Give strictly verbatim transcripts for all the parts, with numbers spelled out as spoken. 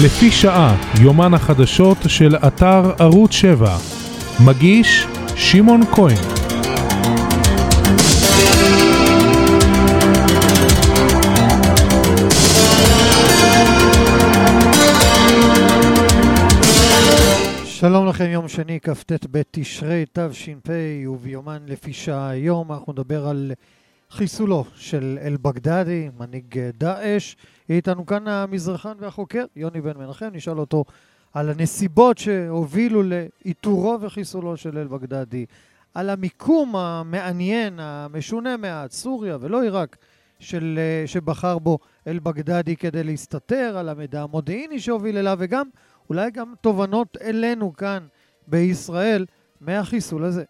לפי שעה, יומן החדשות של אתר ערוץ שבע. מגיש שמעון כהן. שלום לכם, יום שני, כ"ט בתשרי תש"פ, וביומן לפי שעה היום אנחנו נדבר על חיסולו של אל-בגדדי, מנהיג דאעש. איתנו כאן המזרחן והחוקר יוני בן מנחם, נשאל אותו על הנסיבות שהובילו לאיתורו וחיסולו של אל-בגדדי, על המיקום המעניין, המשונה מעט, סוריה ולא עיראק, של, שבחר בו אל-בגדדי כדי להסתתר, על המידע המודיעיני שהוביל אליו, וגם אולי גם תובנות אלינו כאן בישראל מהחיסול הזה.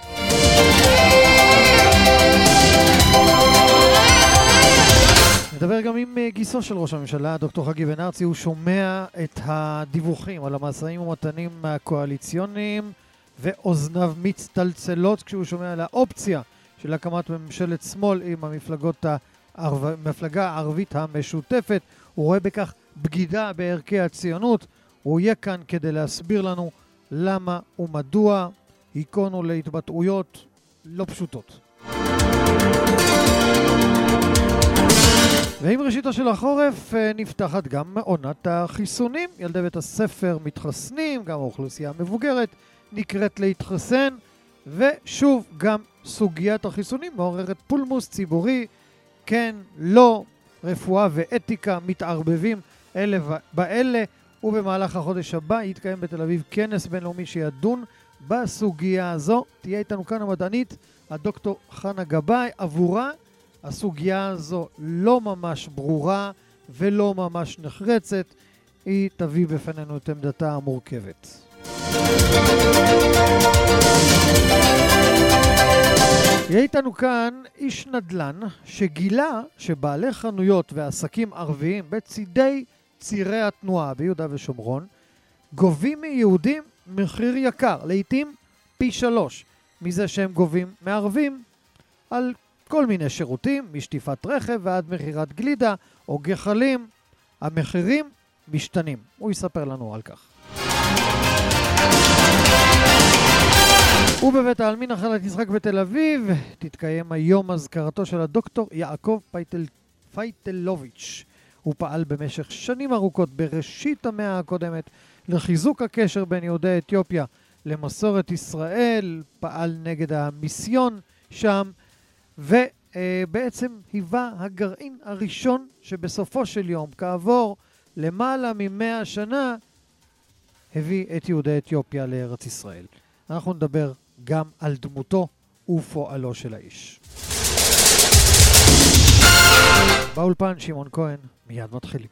נדבר גם עם גיסו של ראש הממשלה, דוקטור חגי בן ארצי. הוא שומע את הדיווחים על המשאים ומתנים הקואליציוניים ואוזניו מצטלצלות כשהוא שומע על האופציה של הקמת ממשלת שמאל עם המפלגות המפלגה הערבית המשותפת. הוא רואה בכך בגידה בערכי הציונות. הוא יהיה כאן כדי להסביר לנו למה ומדוע. היכונו להתבטאויות לא פשוטות. ועם ראשיתו של החורף נפתחת גם עונת החיסונים. ילדי בית הספר מתחסנים, גם האוכלוסייה המבוגרת נקראת להתחסן, ושוב גם סוגיית החיסונים מעוררת פולמוס ציבורי. כן, לא, רפואה ואתיקה מתערבבים אלה באלה, ובמהלך החודש הבא יתקיים בתל אביב כנס בינלאומי שידון בסוגיה הזו. תהיה איתנו כאן המדענית הדוקטור חנה גבאי. עבורה הסוגיה הזו לא ממש ברורה ולא ממש נחרצת. היא תביא בפנינו את עמדתה המורכבת. יהיה איתנו כאן איש נדל"ן שגילה שבעלי חנויות ועסקים ערביים בצידי צירי התנועה ביהודה ושומרון גובים מיהודים מחיר יקר, לעתים פי שלוש מזה שהם גובים מערבים על כל מיני שירותים, משטיפת רכב ועד מחירת גלידה או גחלים. המחירים משתנים. הוא יספר לנו על כך. ובבית העלמין נחלת יצחק בתל אביב תתקיים היום אזכרתו של הדוקטור יעקב פייטל, פייטלוביץ'. הוא פעל במשך שנים ארוכות בראשית המאה הקודמת לחיזוק הקשר בין יהודי אתיופיה למסורת ישראל, פעל נגד המיסיון שם, ובעצם היווה הגרעין הראשון שבסופו של יום, כעבור למעלה ממאה שנה, הביא את יהודי אתיופיה לארץ ישראל. אנחנו נדבר גם על דמותו ופועלו של האיש. באולפן שמעון כהן, מיד מתחילים.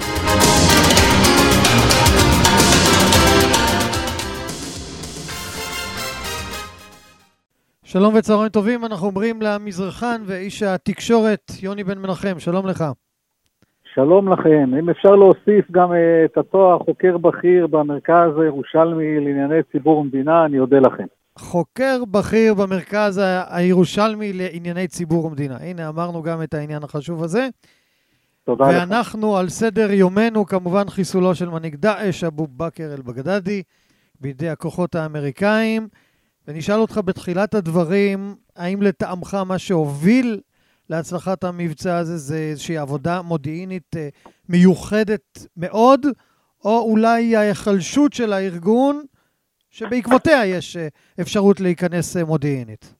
שלום וצהריים טובים, אנחנו אומרים למזרחן ואיש התקשורת יוני בן מנחם. שלום לך. שלום לכם. אם אפשר להוסיף גם את התואר חוקר בכיר במרכז הירושלמי לענייני ציבור ומדינה, אני אודה לכם. חוקר בכיר במרכז הירושלמי לענייני ציבור ומדינה. הנה, אמרנו גם את העניין החשוב הזה. תודה לך. ואנחנו על סדר יומנו כמובן חיסולו של מנהיג דאעש אבו בכר אל-בגדדי בידי הכוחות האמריקאים. ונשאל אותך בתחילת הדברים, האם לטעמך מה שהוביל להצלחת המבצע הזה זה איזושהי עבודה מודיעינית מיוחדת מאוד, או אולי ההיחלשות של הארגון שבעקבותיה יש אפשרות להיכנס מודיעינית?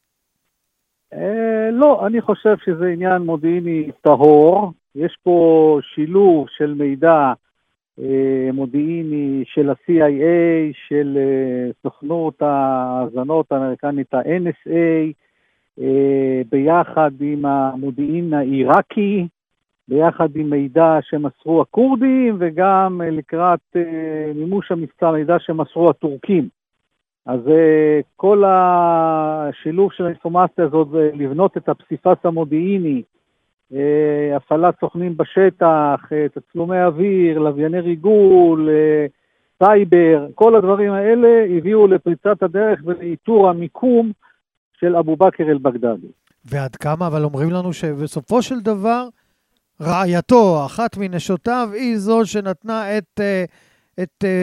לא, אני חושב שזה עניין מודיעיני טהור. יש פה שילוב של מידע מודיעיני של ה-סי איי איי, של סוכנות ההאזנות האמריקנית ה-אן אס איי, ביחד עם המודיעין העיראקי, ביחד עם מידע שמסרו הכורדים, וגם לקראת מימוש המבצע מידע שמסרו הטורקים. אז כל השילוב של האינפורמציה הזאת זה לבנות את הפסיפס המודיעיני, הפעלת סוכנים בשטח, תצלומי אוויר, לווייני ריגול, סייבר, כל הדברים האלה הביאו לפריצת הדרך ולאיתור המיקום של אבו בכר אל-בגדדי. ועד כמה, אבל אומרים לנו שבסופו של דבר רעייתו, אחת מנשותיו, היא זו שנתנה את, את, את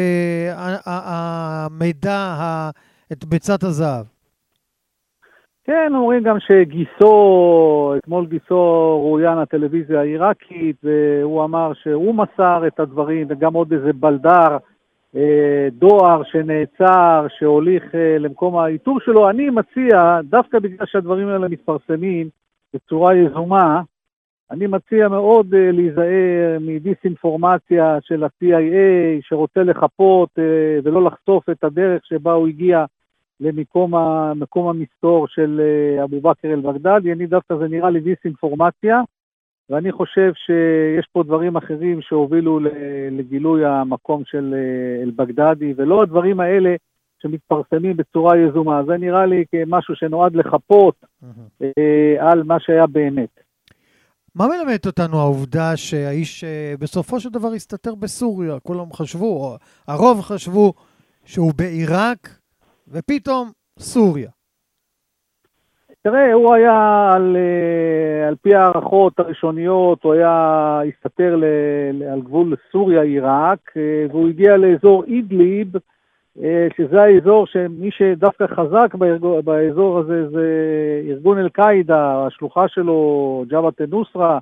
המידע, את ביצת הזהב. כן, אומרים גם שגיסו, אתמול גיסו רויין הטלוויזיה העיראקית, והוא אמר שהוא מסר את הדברים, וגם עוד איזה בלדר, דואר שנעצר, שהוליך למקום האיתור שלו. אני מציע, דווקא בגלל שהדברים האלה מתפרסמים בצורה יזומה, אני מציע מאוד להיזהר מדיסאינפורמציה של ה-סי איי איי, שרוצה לחפות ולא לחשוף את הדרך שבה הוא הגיע למקום מקום המסתור של אבו בכר אל-בגדדי. אני דווקא זה נראה לי דיסאינפורמציה, ואני חושב שיש פה דברים אחרים שהובילו לגילוי המקום של אל-בגדדי, ולא הדברים האלה שמתפרסמים בצורה יזומה. זה נראה לי כמשהו שנועד לחפות mm-hmm. על מה שהיה באמת. מה מלמדת אותנו העובדה שהאיש בסופו של דבר הסתתר בסוריה? כולם חשבו, הרוב חשבו שהוא בעיראק, ופתאום סוריה. תראה, הוא היה על, על פי הערכות הראשוניות, הוא היה הסתתר ל, על גבול סוריה-עיראק, והוא הגיע לאזור אידליב, שזה האזור שמי שדווקא חזק באזור, באזור הזה זה ארגון אל-קאידה, השלוחה שלו, ג'בהת א-נוסרה,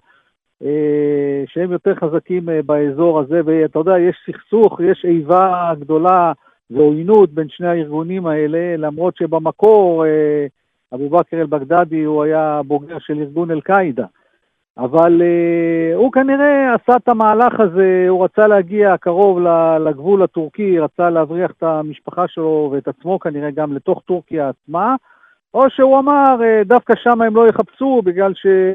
שהם יותר חזקים באזור הזה, ואתה יודע, יש סכסוך, יש איבה גדולה ועוינות בין שני הארגונים האלה, למרות שבמקור אבו בכר אל-בגדדי הוא היה בוגר של ארגון אל-קאידה. אבל uh, הוא כנראה עשה את המהלך הזה, הוא רצה להגיע קרוב לגבול הטורקי, רצה להבריח את המשפחה שלו ואת עצמו כנראה גם לתוך טורקיה עצמה, או שהוא אמר uh, דווקא שם הם לא יחפשו, בגלל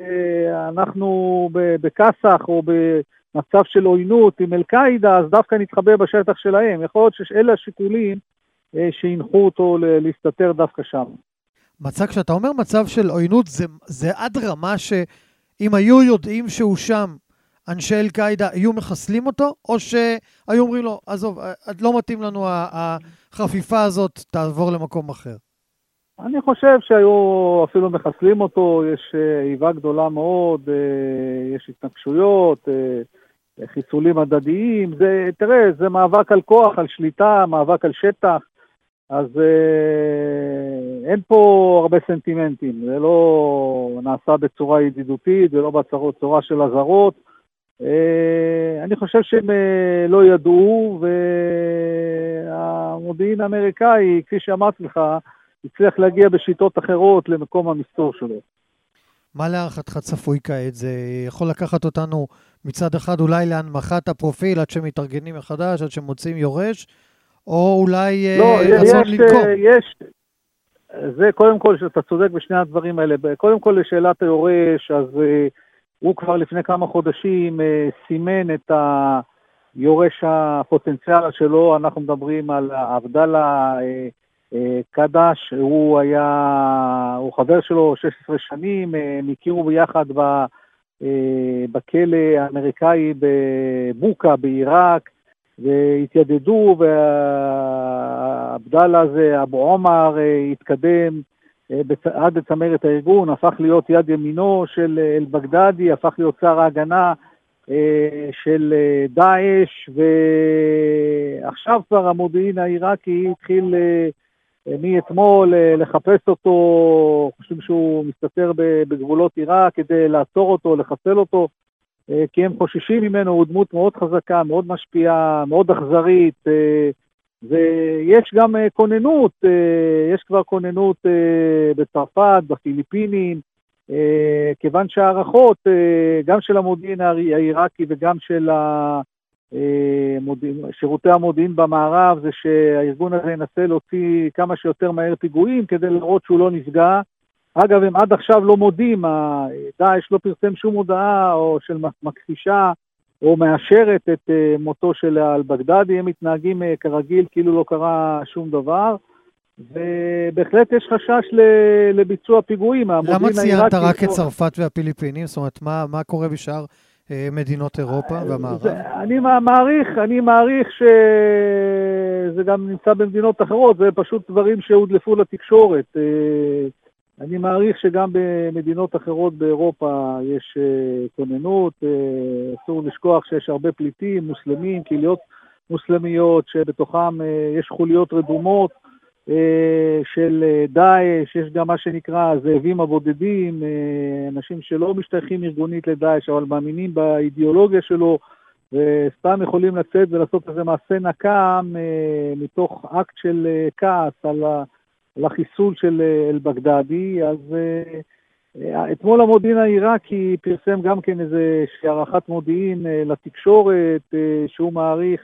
שאנחנו בקסח או במצב של עוינות עם אל-קאידה, אז דווקא נתחבא בשטח שלהם. יכול להיות שאלה השיקולים uh, שהנחו אותו להסתתר דווקא שם. מצב, כשאתה אומר מצב של עוינות, זה, זה עד רמה ש... אם היו יודעים שהוא שם, אנשי אל-קאידה, היו מחסלים אותו, או שהיו אומרים לו, עזוב, לא מתאים לנו החפיפה הזאת, תעבור למקום אחר? אני חושב שהיו אפילו מחסלים אותו, יש איבה גדולה מאוד, יש התנגשויות, חיסולים הדדיים, זה, תראה, זה מאבק על כוח, על שליטה, מאבק על שטח, אז אה, אין פה הרבה סנטימנטים, זה לא נעשה בצורה ידידותית, זה לא בצורה של הזרות. אה, אני חושב שהם אה, לא ידעו, והמודיעין האמריקאי, כפי שאמרתי לך, הצליח להגיע בשיטות אחרות למקום המסתור שלו. מה להערכתך צפוי כעת? זה יכול לקחת אותנו מצד אחד אולי להנמכת הפרופיל, עד שמתארגנים מחדש, עד שמוצאים יורש, או אולי לא, רצון יש, לנקום? יש, זה קודם כל שאתה צודק בשני הדברים האלה. קודם כל לשאלת היורש, אז uh, הוא כבר לפני כמה חודשים uh, סימן את היורש הפוטנציאל שלו. אנחנו מדברים על עבדאללה uh, uh, קדש, הוא היה, הוא חבר שלו שש עשרה שנים, uh, הכירו ביחד ב, uh, בכלא האמריקאי בבוקה בעיראק, והתיידדו, ועבדאללה הזה, אבו עומר, התקדם עד לצמרת הארגון, הפך להיות יד ימינו של אל-בגדדי, הפך להיות שר ההגנה של דאעש, ועכשיו כבר המודיעין העיראקי התחיל מאתמול לחפש אותו, חושבים שהוא מסתתר בגבולות עיראק כדי לעצור אותו, לחסל אותו, כי הם חוששים ממנו. הוא דמות מאוד חזקה, מאוד משפיעה, מאוד אכזרית, ויש גם כוננות, יש כבר כוננות בצרפת, בפיליפינים, כיוון שהערכות, גם של המודיעין העיראקי וגם של שירותי המודיעין במערב, זה שהארגון הזה ינסה להוציא כמה שיותר מהר פיגועים, כדי לראות שהוא לא נפגע. אגב, הם עד עכשיו לא מודים, דאעש לא פרסם שום הודעה או של מכחישה או מאשרת את מותו של אל-בגדדי, הם מתנהגים כרגיל כאילו לא קרה שום דבר, ובהחלט יש חשש לביצוע פיגועים. למה ציינת רק את צרפת והפיליפינים? זאת אומרת, מה, מה קורה בשאר מדינות אירופה והמערב? זה, אני מעריך, אני מעריך שזה גם נמצא במדינות אחרות, זה פשוט דברים שהודלפו לתקשורת. אני מעריך שגם במדינות אחרות באירופה יש כוננות, אסור לשכוח שיש הרבה פליטים, מוסלמים, קהילות מוסלמיות, שבתוכם יש חוליות רדומות של דאעש, יש גם מה שנקרא הזאבים הבודדים, אנשים שלא משתייכים ארגונית לדאעש, אבל מאמינים באידיאולוגיה שלו, וסתם יכולים לצאת ולעשות איזה מעשה נקם מתוך אקט של כעס על ה... לחיסול של אל-בגדדי. אז אתמול המודיעין העיראקי פרסם גם כן איזה הערכת מודיעין לתקשורת, שהוא מעריך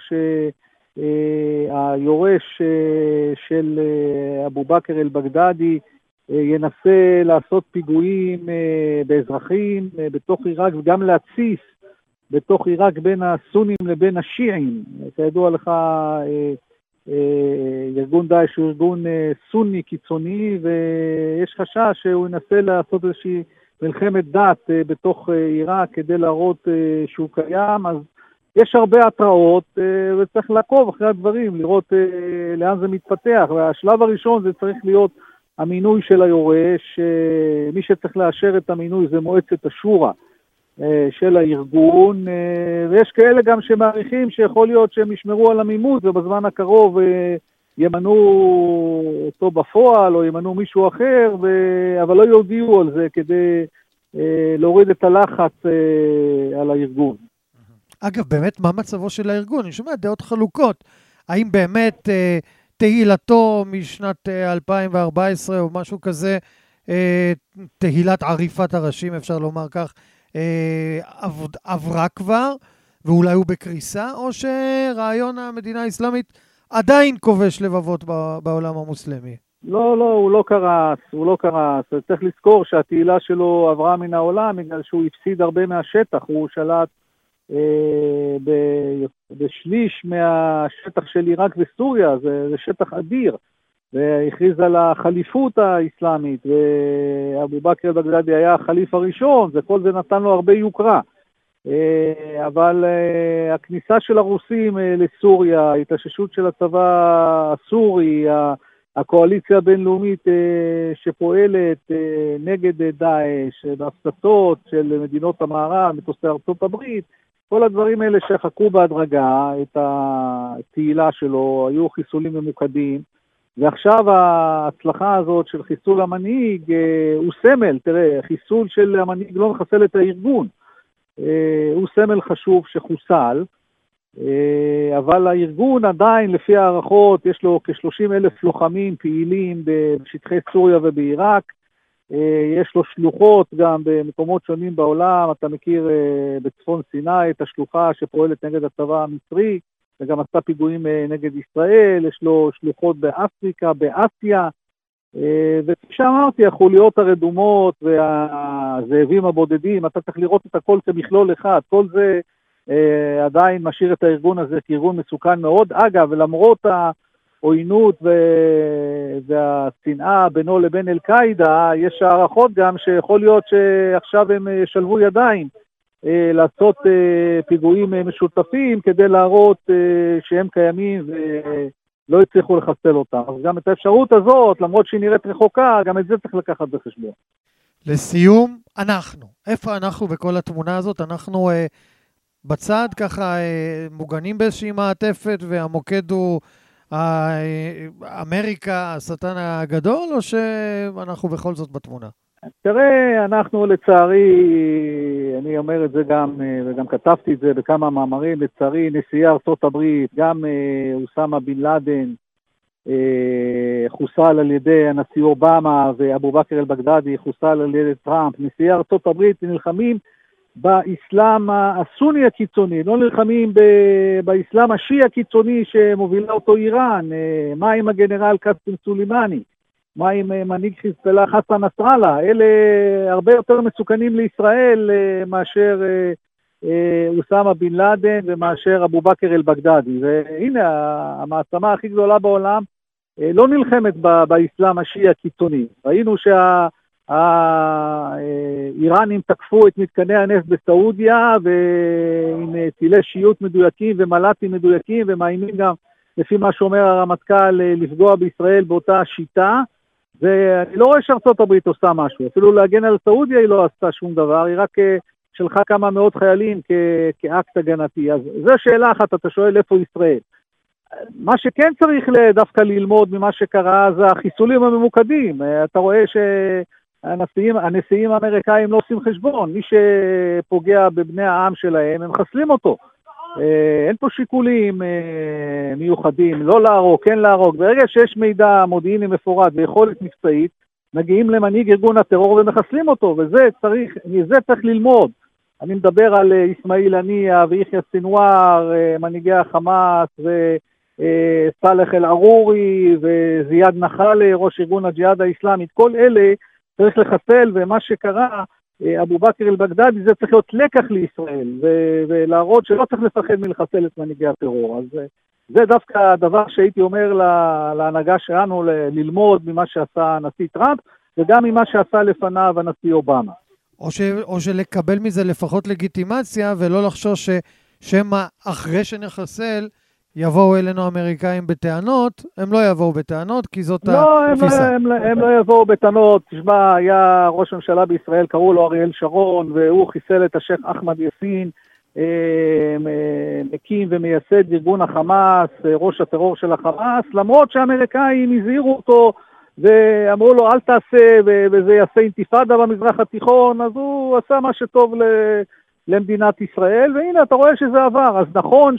שהיורש של אבו בכר אל-בגדדי ינסה לעשות פיגועים באזרחים בתוך עיראק, וגם להציף בתוך עיראק בין הסונים לבין השיעים. כידוע לך, ארגון דאעש הוא ארגון סוני קיצוני, ויש חשש שהוא ינסה לעשות איזושהי מלחמת דת בתוך עיראק כדי להראות שהוא קיים. אז יש הרבה התראות, וצריך לעקוב אחרי הדברים, לראות לאן זה מתפתח. והשלב הראשון זה צריך להיות המינוי של היורש. מי שצריך לאשר את המינוי זה מועצת השורא של הארגון, ויש כאלה גם שמעריכים שיכול להיות שהם ישמרו על המימות ובזמן הקרוב ימנו אותו בפועל או ימנו מישהו אחר, אבל לא יודיעו על זה כדי להוריד את הלחץ על הארגון. אגב, באמת, מה מצבו של הארגון? אני שומע דעות חלוקות. האם באמת תהילתו משנת אלפיים וארבע עשרה או משהו כזה, תהילת עריפת הראשים, אפשר לומר כך, עברה כבר, ואולי הוא בקריסה, או שרעיון המדינה האסלאמית עדיין כובש לבבות בעולם המוסלמי? לא, לא, הוא לא קרס, הוא לא קרס. צריך לזכור שהתהילה שלו עברה מן העולם, בגלל שהוא הפסיד הרבה מהשטח, הוא שלט אה, בשליש מהשטח של עיראק וסוריה, זה, זה שטח אדיר, והכריז על החליפות האסלאמית, ואבו בכר אל-בגדדי היה החליף הראשון, וכל זה נתן לו הרבה יוקרה. אבל הכניסה של הרוסים לסוריה, ההתאוששות של הצבא הסורי, הקואליציה הבינלאומית שפועלת נגד דאעש, בהפצצות של מדינות המערב, מטוסי ארצות הברית, כל הדברים האלה שחקו בהדרגה את התהילה שלו, היו חיסולים ממוקדים, ועכשיו ההצלחה הזאת של חיסול המנהיג הוא סמל. תראה, חיסול של המנהיג לא מחסל את הארגון, הוא סמל חשוב שחוסל, אבל הארגון עדיין לפי הערכות יש לו כ-שלושים אלף לוחמים פעילים בשטחי סוריה ובעיראק, יש לו שלוחות גם במקומות שונים בעולם. אתה מכיר בצפון סיני את השלוחה שפועלת נגד הצבא המצרי, וגם עשה פיגועים נגד ישראל, יש לו שלוחות באפריקה, באסיה, וכפי שאמרתי, החוליות הרדומות והזאבים הבודדים, אתה צריך לראות את הכל כמכלול אחד. כל זה עדיין משאיר את הארגון הזה כארגון מסוכן מאוד. אגב, ולמרות העוינות והשנאה בינו לבין אל-קאידה, יש הערכות גם שיכול להיות שעכשיו הם שלבו ידיים לעשות פיגועים משותפים כדי להראות שהם קיימים ולא הצליחו לחסל אותם. אז גם את האפשרות הזאת, למרות שהיא נראית רחוקה, גם את זה צריך לקחת בחשבון. לסיום, אנחנו. איפה אנחנו בכל התמונה הזאת? אנחנו אה, בצד ככה אה, מוגנים באיזושהי מעטפת, והמוקד הוא אה, אמריקה, השטן הגדול, או שאנחנו בכל זאת בתמונה? תראה, אנחנו לצערי, אני אומר את זה גם, וגם כתבתי את זה בכמה מאמרים, לצערי נשיאי ארצות הברית, גם אוסמה בן לאדן, חוסל על ידי הנשיא אובמה, ואבו בכר אל-בגדדי חוסל על ידי טראמפ. נשיאי ארצות הברית נלחמים באסלאם הסוני הקיצוני, לא נלחמים באסלאם השיעי הקיצוני שמובילה אותו איראן. מה עם הגנרל קאסם סולימני? מה עם מנהיג חיזבאללה חסן נסראללה? אלה הרבה יותר מסוכנים לישראל מאשר אוסמה בן לאדן ומאשר אבו בכר אל-בגדדי. והנה, המעצמה הכי גדולה בעולם לא נלחמת באסלאם השיעי הקיצוני. ראינו שהאיראנים תקפו את מתקני הנפט בסעודיה, ועם טילי שיעיות מדויקים ומל"טים מדויקים, ומאיימים גם, לפי מה שאומר הרמטכ"ל, לפגוע בישראל באותה שיטה. זה, אני לא רואה שארצות הברית עושה משהו, אפילו להגן על סעודיה היא לא עשתה שום דבר, היא רק שלחה כמה מאות חיילים כ- כאקט הגנתי. אז זו שאלה אחת, אתה שואל איפה ישראל. מה שכן צריך דווקא ללמוד ממה שקרה זה החיסולים הממוקדים. אתה רואה שהנשיאים הנשיאים האמריקאים לא עושים חשבון, מי שפוגע בבני העם שלהם הם חסלים אותו. אין פה שיקולים מיוחדים, לא להרוג, כן להרוג. ברגע שיש מידע מודיעיני מפורט ויכולת מבצעית, מגיעים למנהיג ארגון הטרור ומחסלים אותו, וזה צריך, מזה צריך ללמוד. אני מדבר על אסמאעיל הנייה ויחיא סינואר, מנהיגי החמאס וסלח אל-ערורי וזיאד נחלה, ראש ארגון הג'יהאד האסלאמי. כל אלה צריך לחסל, ומה שקרה, אבו בכר אל-בגדדי, זה צריך להיות לקח לישראל, ו- ולהראות שלא צריך לפחד מלחסל את מנהיגי הטרור. אז זה דווקא הדבר שהייתי אומר להנהגה שלנו, ל- ללמוד ממה שעשה הנשיא טראמפ, וגם ממה שעשה לפניו הנשיא אובמה. או, ש... או שלקבל מזה לפחות לגיטימציה, ולא לחשוש ששמה אחרי שנחסל, יבואו אלינו האמריקאים בטענות. הם לא יבואו בטענות, כי זאת לא, התפיסה. הם, הם, הם לא יבואו בטענות. תשמע, היה ראש הממשלה בישראל, קראו לו אריאל שרון, והוא חיסל את השייח אחמד יאסין, מקים ומייסד ארגון החמאס, ראש הטרור של החמאס, למרות שהאמריקאים הזהירו אותו, ואמרו לו אל תעשה, וזה יעשה אינתיפאדה במזרח התיכון, אז הוא עשה מה שטוב למדינת ישראל, והנה אתה רואה שזה עבר. אז נכון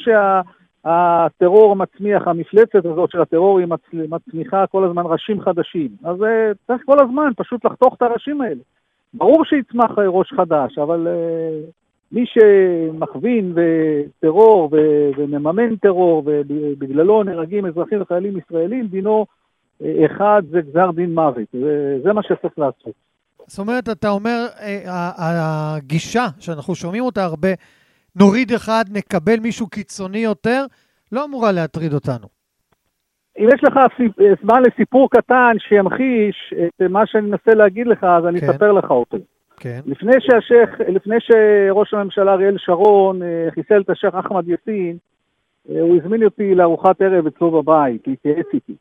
שהטרור מצמיח, המפלצת הזאת של הטרור היא מצמיחה כל הזמן ראשים חדשים, אז צריך כל הזמן פשוט לחתוך את הראשים האלה. ברור שיצמח ראש חדש, אבל מי שמכווין וטרור ומממן טרור, ובגללו נהרגים אזרחים וחיילים ישראלים, דינו אחד זה גזר דין מוות, וזה מה שצריך לעשות. זאת אומרת, אתה אומר, הגישה שאנחנו שומעים אותה הרבה, נוריד אחד, נקבל מישהו קיצוני יותר, לא אמורה להטריד אותנו. אם יש לך זמן לסיפור קטן שימחיש את מה שאני מנסה להגיד לך, אז אני אספר לך אותו. כן. לפני שהשייח, לפני שראש הממשלה אריאל שרון חיסל את השייח אחמד יאסין, הוא הזמין אותי לארוחת ערב אצלו בבית, להתייעץ איתי.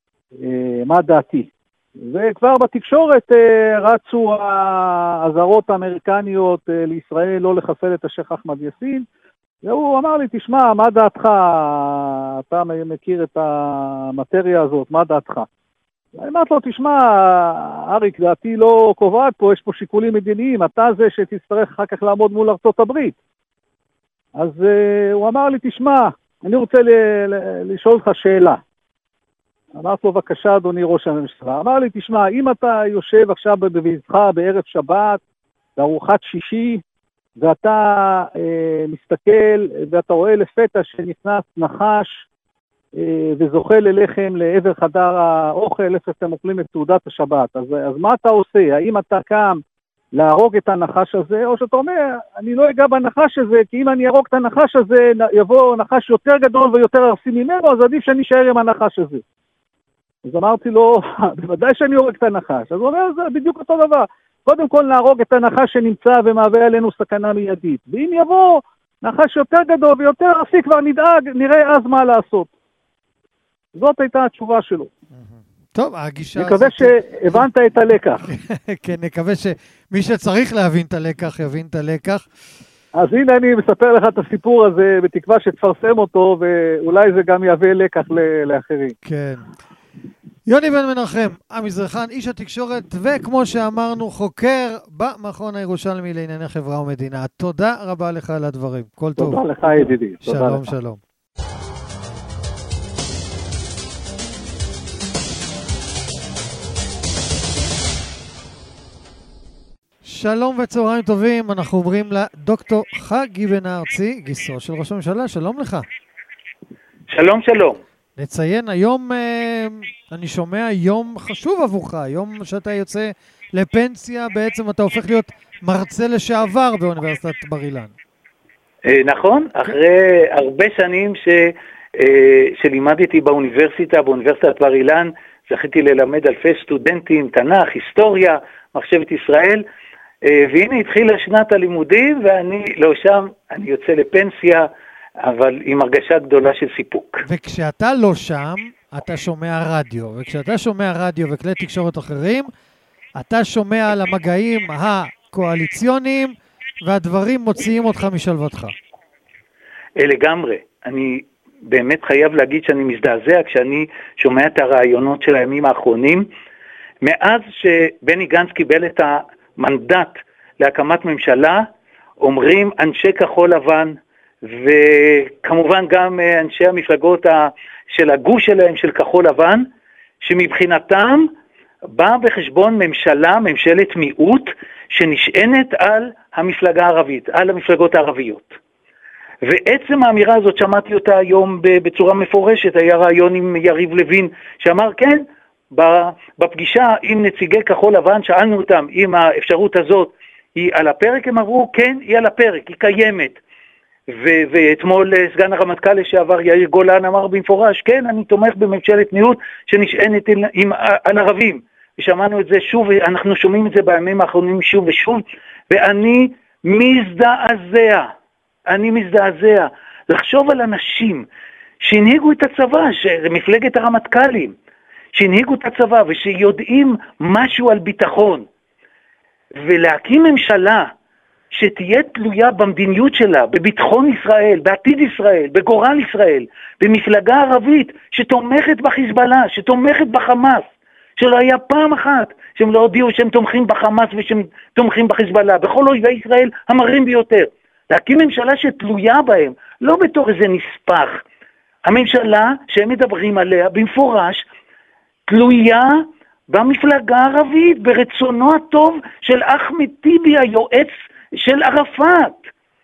מה דעתי. וכבר בתקשורת רצו האזהרות האמריקניות לישראל לא לחסל את השייח אחמד יאסין, והוא אמר לי, תשמע, מה דעתך? אתה מכיר את המטריה הזאת, מה דעתך? אני אמרת לו, תשמע, אריק, דעתי לא קובעת פה, יש פה שיקולים מדיניים, אתה זה שתצטרך אחר כך לעמוד מול ארצות הברית. אז הוא אמר לי, תשמע, אני רוצה לשאול לך שאלה. אמרתי לו, בבקשה, אדוני ראש הממשלה. אמר לי, תשמע, אם אתה יושב עכשיו בביתך בערב שבת, בארוחת שישי, ואתה אה, מסתכל, ואתה רואה לפתע שנכנס נחש, אה, וזוכה ללחם לעבר חדר האוכל, איפה אתם אוכלים את תעודת השבת. אז, אז מה אתה עושה? האם אתה קם להרוג את הנחש הזה, או שאתה אומר, אני לא אגע בנחש הזה, כי אם אני ארוג את הנחש הזה, יבוא נחש יותר גדול ויותר ארסי ממנו, אז עדיף שאני אשאר עם הנחש הזה. אז אמרתי לו, בוודאי שאני הורג את הנחש. אז הוא אומר, זה בדיוק אותו דבר. קודם כל להרוג את הנחש שנמצא ומהווה עלינו סכנה מיידית. ואם יבוא נחש יותר גדול ויותר ארסי, כבר נדאג, נראה אז מה לעשות. זאת הייתה התשובה שלו. טוב, הגישה... נקווה שהבנת את הלקח. כן, נקווה שמי שצריך להבין את הלקח, יבין את הלקח. אז הנה אני מספר לך את הסיפור הזה, בתקווה שתפרסם אותו, ואולי זה גם יהווה לקח לאחרים. כן. יוני בן מנחם, המזרחן, איש התקשורת, וכמו שאמרנו, חוקר במכון הירושלמי לענייני חברה ומדינה. תודה רבה לך על הדברים. כל טוב. תודה לך, ידידי. שלום, שלום. שלום וצהריים טובים, אנחנו עוברים לדוקטור חגי בן הארצי, גיסו של ראש הממשלה. שלום לך. שלום, שלום. נציין, היום אני שומע יום חשוב עבורך, יום שאתה יוצא לפנסיה, בעצם אתה הופך להיות מרצה לשעבר באוניברסיטת בר אילן. נכון, אחרי הרבה שנים ש, שלימדתי באוניברסיטה, באוניברסיטת בר אילן, זכיתי ללמד אלפי סטודנטים, תנ"ך, היסטוריה, מחשבת ישראל, והנה התחילה שנת הלימודים ואני לא שם, אני יוצא לפנסיה, אבל עם הרגשה גדולה של סיפוק. וכשאתה לא שם, אתה שומע רדיו, וכשאתה שומע רדיו וכלי תקשורת אחרים, אתה שומע על המגעים הקואליציוניים, והדברים מוציאים אותך משלוותך. לגמרי. אני באמת חייב להגיד שאני מזדעזע כשאני שומע את הרעיונות של הימים האחרונים. מאז שבני גנץ קיבל את המנדט להקמת ממשלה, אומרים אנשי כחול לבן, וכמובן גם אנשי המפלגות של הגוש שלהם, של כחול לבן, שמבחינתם בא בחשבון ממשלה, ממשלת מיעוט, שנשענת על המפלגה הערבית, על המפלגות הערביות. ועצם האמירה הזאת, שמעתי אותה היום בצורה מפורשת, היה רעיון עם יריב לוין, שאמר כן, בפגישה עם נציגי כחול לבן, שאלנו אותם אם האפשרות הזאת היא על הפרק, הם אמרו כן, היא על הפרק, היא קיימת. ו- ואתמול סגן הרמטכ"ל לשעבר יאיר גולן אמר במפורש, כן, אני תומך בממשלת מיעוט שנשענת עם, עם, על ערבים. ושמענו את זה שוב, אנחנו שומעים את זה בימים האחרונים שוב ושוב, ואני מזדעזע, אני מזדעזע, לחשוב על אנשים שהנהיגו את הצבא, מפלגת הרמטכ"לים, שהנהיגו את הצבא ושיודעים משהו על ביטחון, ולהקים ממשלה שתהיה תלויה במדיניות שלה, בביטחון ישראל, בעתיד ישראל, בגורל ישראל, במפלגה ערבית שתומכת בחיזבאללה, שתומכת בחמאס, שלא היה פעם אחת שהם לא הודיעו שהם תומכים בחמאס ושהם תומכים בחיזבאללה, בכל אויבי ישראל המרים ביותר. להקים ממשלה שתלויה בהם, לא בתור איזה נספח. הממשלה שהם מדברים עליה במפורש, תלויה במפלגה הערבית, ברצונו הטוב של אחמד טיבי, היועץ של ערפאת.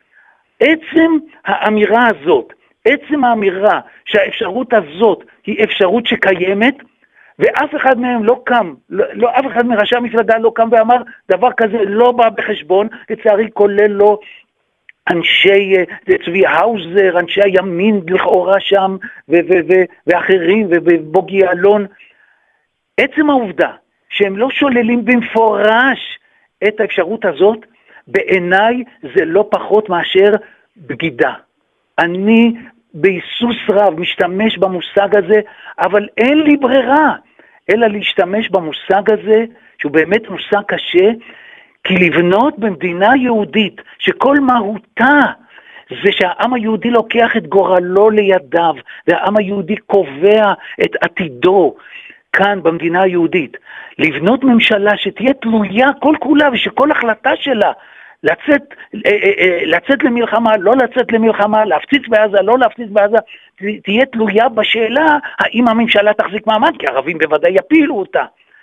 עצם האמירה הזאת, עצם האמירה שהאפשרות הזאת היא אפשרות שקיימת, ואף אחד מהם לא קם, לא, לא, אף אחד מראשי המפלגה לא קם ואמר דבר כזה לא בא בחשבון, לצערי כולל לו אנשי צבי האוזר, אנשי הימין לכאורה שם, ו- ו- ו- ואחרים, ובוגי אלון. עצם העובדה שהם לא שוללים במפורש את האפשרות הזאת, בעיניי זה לא פחות מאשר בגידה. אני ביסוס רב משתמש במושג הזה, אבל אין לי ברירה, אלא להשתמש במושג הזה, שהוא באמת מושג קשה, כי לבנות במדינה יהודית, שכל מהותה זה שהעם היהודי לוקח את גורלו לידיו, והעם היהודי קובע את עתידו כאן במדינה היהודית, לבנות ממשלה שתהיה תלויה כל כולה, ושכל החלטה שלה, לצאת, לצאת למלחמה, לא לצאת למלחמה, להפציץ בעזה, לא להפציץ בעזה, תהיה תלויה בשאלה האם הממשלה תחזיק מעמד, כי הערבים בוודאי יפילו אותה.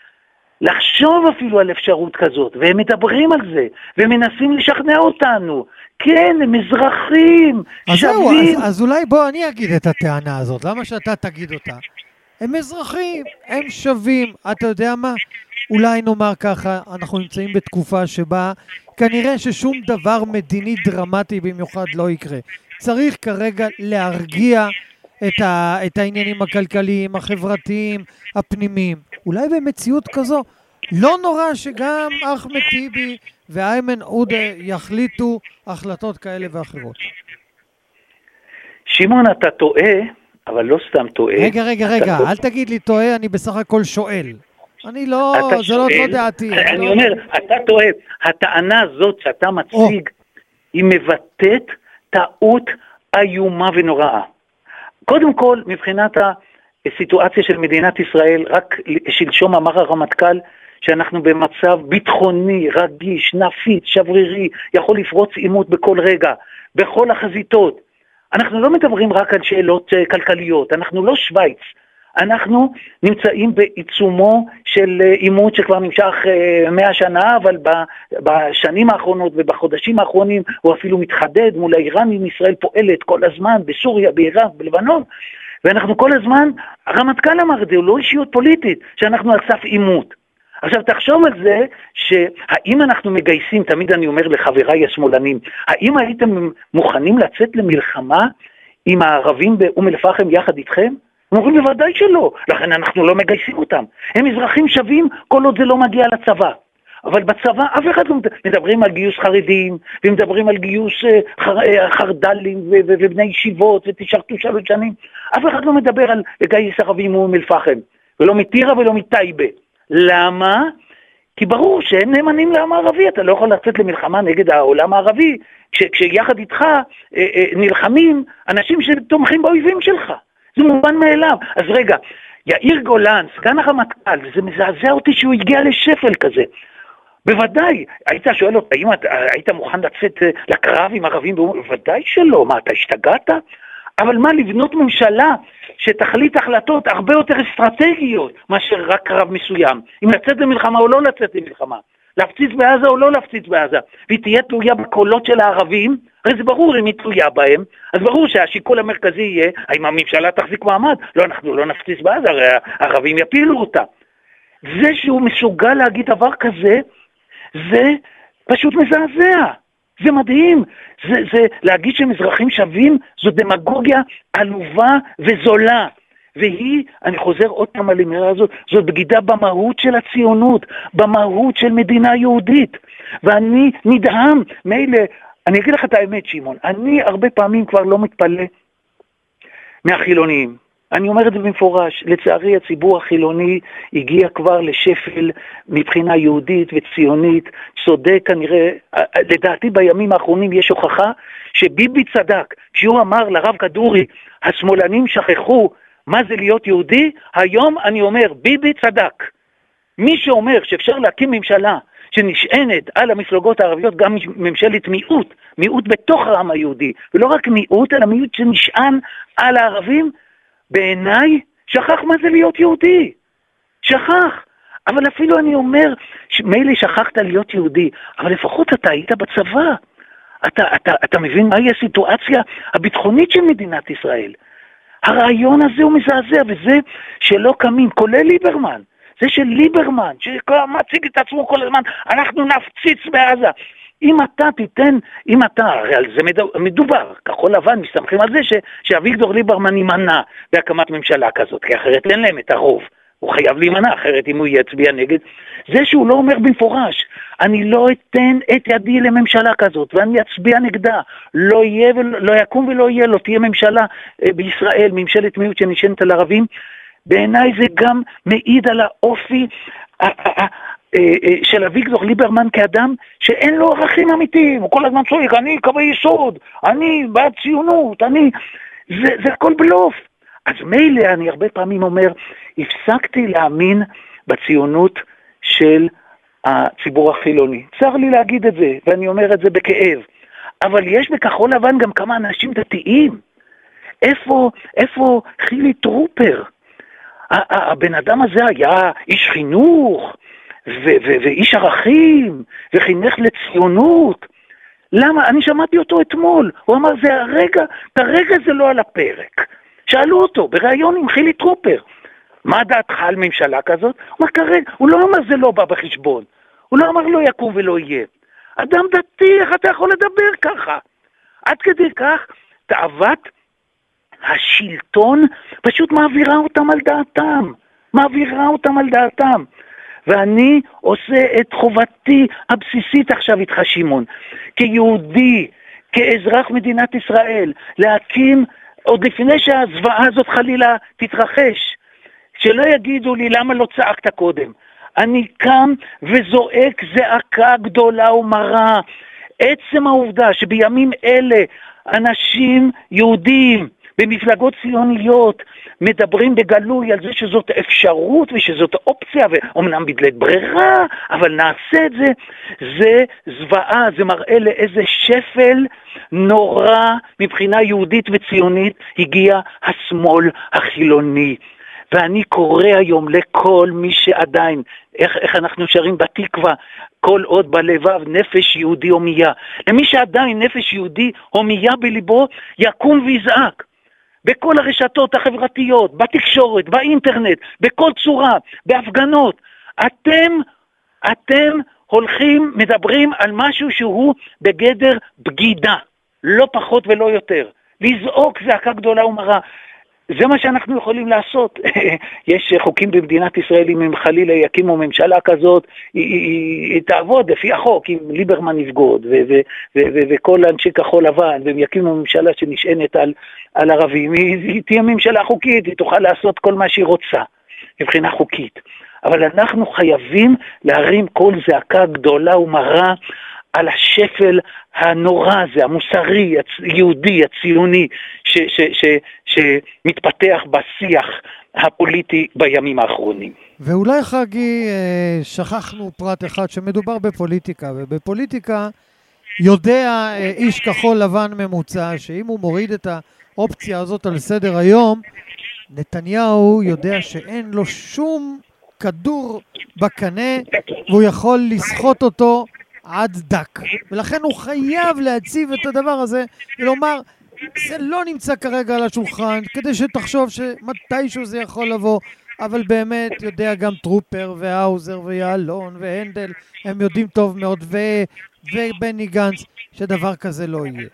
לחשוב אפילו על אפשרות כזאת, והם מדברים על זה, ומנסים לשכנע אותנו. כן, הם אזרחים, אז שווים. זהו, אז, אז אולי בוא אני אגיד את הטענה הזאת, למה שאתה תגיד אותה? הם אזרחים, הם שווים, אתה יודע מה? אולי נאמר ככה, אנחנו נמצאים בתקופה שבה כנראה ששום דבר מדיני דרמטי במיוחד לא יקרה. צריך כרגע להרגיע את, ה, את העניינים הכלכליים, החברתיים, הפנימיים. אולי במציאות כזו, לא נורא שגם אחמד טיבי ואיימן עודה יחליטו החלטות כאלה ואחרות. שמעון, אתה טועה, אבל לא סתם טועה. רגע, רגע, רגע, אל תגיד לי טועה, אני בסך הכל שואל. אני לא, זה לא, לא דעתי. אני אומר, אתה טועה, הטענה הזאת שאתה מציג, היא מבטאת טעות איומה ונוראה. קודם כל, מבחינת הסיטואציה של מדינת ישראל, רק שלשום אמר הרמטכ"ל, שאנחנו במצב ביטחוני, רגיש, נפיץ, שברירי, יכול לפרוץ עימות בכל רגע, בכל החזיתות. אנחנו לא מדברים רק על שאלות כלכליות, אנחנו לא שוויץ, אנחנו נמצאים בעיצומו של עימות שכבר נמשך מאה שנה, אבל בשנים האחרונות ובחודשים האחרונים הוא אפילו מתחדד מול האיראנים. ישראל פועלת כל הזמן בסוריה, בעיראק, בלבנון, ואנחנו כל הזמן, הרמטכ"ל אמר את זה, הוא לא אישיות פוליטית, שאנחנו על סף עימות. עכשיו תחשוב על זה, שהאם אנחנו מגייסים, תמיד אני אומר לחבריי השמאלנים, האם הייתם מוכנים לצאת למלחמה עם הערבים באום אל פחם יחד איתכם? הם אומרים בוודאי שלא, לכן אנחנו לא מגייסים אותם. הם אזרחים שווים כל עוד זה לא מגיע לצבא. אבל בצבא אף אחד לא מדברים על גיוס חרדים, ומדברים על גיוס חר, חרדלים ו, ו, ובני ישיבות, ותשרתו שלוש שנים. אף אחד לא מדבר על לגייס ערבים מאום אל-פחם, ולא מטירה ולא מטייבה. למה? כי ברור שהם נאמנים לעם הערבי, אתה לא יכול לצאת למלחמה נגד העולם הערבי, כש, כשיחד איתך אה, אה, נלחמים אנשים שתומכים באויבים שלך. זה מובן מאליו. אז רגע, יאיר גולן, סגן הרמטכ"ל, וזה מזעזע אותי שהוא הגיע לשפל כזה. בוודאי, היית שואל אותה, האם היית מוכן לצאת לקרב עם ערבים? בוודאי שלא, מה, אתה השתגעת? אבל מה, לבנות ממשלה שתחליט החלטות הרבה יותר אסטרטגיות מאשר רק קרב מסוים. אם לצאת למלחמה או לא לצאת למלחמה. להפציץ בעזה או לא להפציץ בעזה. והיא תהיה תלויה בקולות של הערבים, הרי זה ברור אם היא תלויה בהם, אז ברור שהשיקול המרכזי יהיה, האם הממשלה תחזיק מעמד? לא, אנחנו לא נפציץ בעזה, הרי הערבים יפילו אותה. זה שהוא מסוגל להגיד דבר כזה, זה פשוט מזעזע. זה מדהים. זה, זה להגיד שהם אזרחים שווים, זו דמגוגיה עלובה וזולה. והיא, אני חוזר עוד פעם על האמירה הזאת, זו בגידה במהות של הציונות, במהות של מדינה יהודית. ואני נדהם, מילא, אני אגיד לך את האמת, שמעון, אני הרבה פעמים כבר לא מתפלא מהחילוניים. אני אומר את זה במפורש, לצערי הציבור החילוני הגיע כבר לשפל מבחינה יהודית וציונית, צודק כנראה, לדעתי בימים האחרונים יש הוכחה שביבי צדק, כשהוא אמר לרב כדורי, השמאלנים שכחו מה זה להיות יהודי, היום אני אומר, ביבי צדק. מי שאומר שאפשר להקים ממשלה שנשענת על המפלגות הערביות, גם ממשלת מיעוט, מיעוט בתוך העם היהודי, ולא רק מיעוט, אלא מיעוט שנשען על הערבים, בעיניי שכח מה זה להיות יהודי. שכח. אבל אפילו אני אומר, מילא שכחת להיות יהודי, אבל לפחות אתה היית בצבא. אתה, אתה, אתה מבין מהי הסיטואציה הביטחונית של מדינת ישראל. הרעיון הזה הוא מזעזע, וזה שלא קמים, כולל ליברמן. זה של ליברמן, שמציג את עצמו כל הזמן, אנחנו נפציץ בעזה. אם אתה תיתן, אם אתה, הרי על זה מדובר, כחול לבן מסתמכים על זה ש, שאביגדור ליברמן יימנע בהקמת ממשלה כזאת, כי אחרת אין להם את הרוב. הוא חייב להימנע, אחרת אם הוא יצביע נגד. זה שהוא לא אומר במפורש, אני לא אתן את ידי לממשלה כזאת, ואני אצביע נגדה. לא יהיה ולא יקום ולא יהיה, לא תהיה ממשלה בישראל, ממשלת מיעוט שנשענת על ערבים. בעיניי זה גם מעיד על האופי של אביגדור ליברמן כאדם שאין לו ערכים אמיתיים. הוא כל הזמן צועק, אני קווי יסוד, אני בעד ציונות, אני... זה, זה הכל בלוף. אז מילא אני הרבה פעמים אומר, הפסקתי להאמין בציונות של הציבור החילוני. צר לי להגיד את זה, ואני אומר את זה בכאב. אבל יש בכחול לבן גם כמה אנשים דתיים. איפה, איפה חילי טרופר? הבן אדם הזה היה איש חינוך, ו- ו- ואיש ערכים, וחינך לציונות. למה? אני שמעתי אותו אתמול. הוא אמר, זה הרגע, כרגע זה לא על הפרק. שאלו אותו, בראיון עם חילי טרופר, מה דעתך על ממשלה כזאת? הוא אמר, כרגע, הוא לא אמר, זה לא בא בחשבון. הוא לא אמר, לא יקום ולא יהיה. אדם דתי, איך אתה יכול לדבר ככה? עד כדי כך, תאוות השלטון פשוט מעבירה אותם על דעתם. מעבירה אותם על דעתם. ואני עושה את חובתי הבסיסית עכשיו איתך, שמעון. כיהודי, כאזרח מדינת ישראל, להקים, עוד לפני שהזוועה הזאת חלילה תתרחש, שלא יגידו לי למה לא צעקת קודם. אני קם וזועק זעקה גדולה ומרה. עצם העובדה שבימים אלה אנשים יהודים במפלגות ציוניות מדברים בגלוי על זה שזאת אפשרות ושזאת אופציה, ואומנם בדלית ברירה, אבל נעשה את זה, זה זוועה, זה מראה לאיזה שפל נורא מבחינה יהודית וציונית הגיע השמאל החילוני. ואני קורא היום לכל מי שעדיין, איך, איך אנחנו שרים בתקווה, כל עוד בלבב נפש יהודי הומיה. למי שעדיין נפש יהודי הומיה בליבו, יקום ויזעק. בכל הרשתות החברתיות, בתקשורת, באינטרנט, בכל צורה, בהפגנות. אתם, אתם הולכים, מדברים על משהו שהוא בגדר בגידה, לא פחות ולא יותר. לזעוק זעקה גדולה ומרה. זה מה שאנחנו יכולים לעשות. יש חוקים במדינת ישראל, אם הם חלילה יקימו ממשלה כזאת, היא, היא, היא תעבוד לפי החוק, אם ליברמן יבגוד, ו- ו- ו- ו- וכל אנשי כחול לבן, והם יקימו ממשלה שנשענת על, על ערבים, היא, היא תהיה ממשלה חוקית, היא תוכל לעשות כל מה שהיא רוצה, מבחינה חוקית. אבל אנחנו חייבים להרים קול זעקה גדולה ומרה, על השפל הנורא הזה, המוסרי, היהודי, הציוני, ש, ש, ש, שמתפתח בשיח הפוליטי בימים האחרונים. ואולי חגי, שכחנו פרט אחד, שמדובר בפוליטיקה, ובפוליטיקה יודע איש כחול לבן ממוצע, שאם הוא מוריד את האופציה הזאת על סדר היום, נתניהו יודע שאין לו שום כדור בקנה, והוא יכול לסחוט אותו עד דק, ולכן הוא חייב להציב את הדבר הזה ולומר, זה לא נמצא כרגע על השולחן, כדי שתחשוב שמתישהו זה יכול לבוא, אבל באמת יודע גם טרופר והאוזר ויעלון והנדל, הם יודעים טוב מאוד, ו... ובני גנץ, שדבר כזה לא יהיה.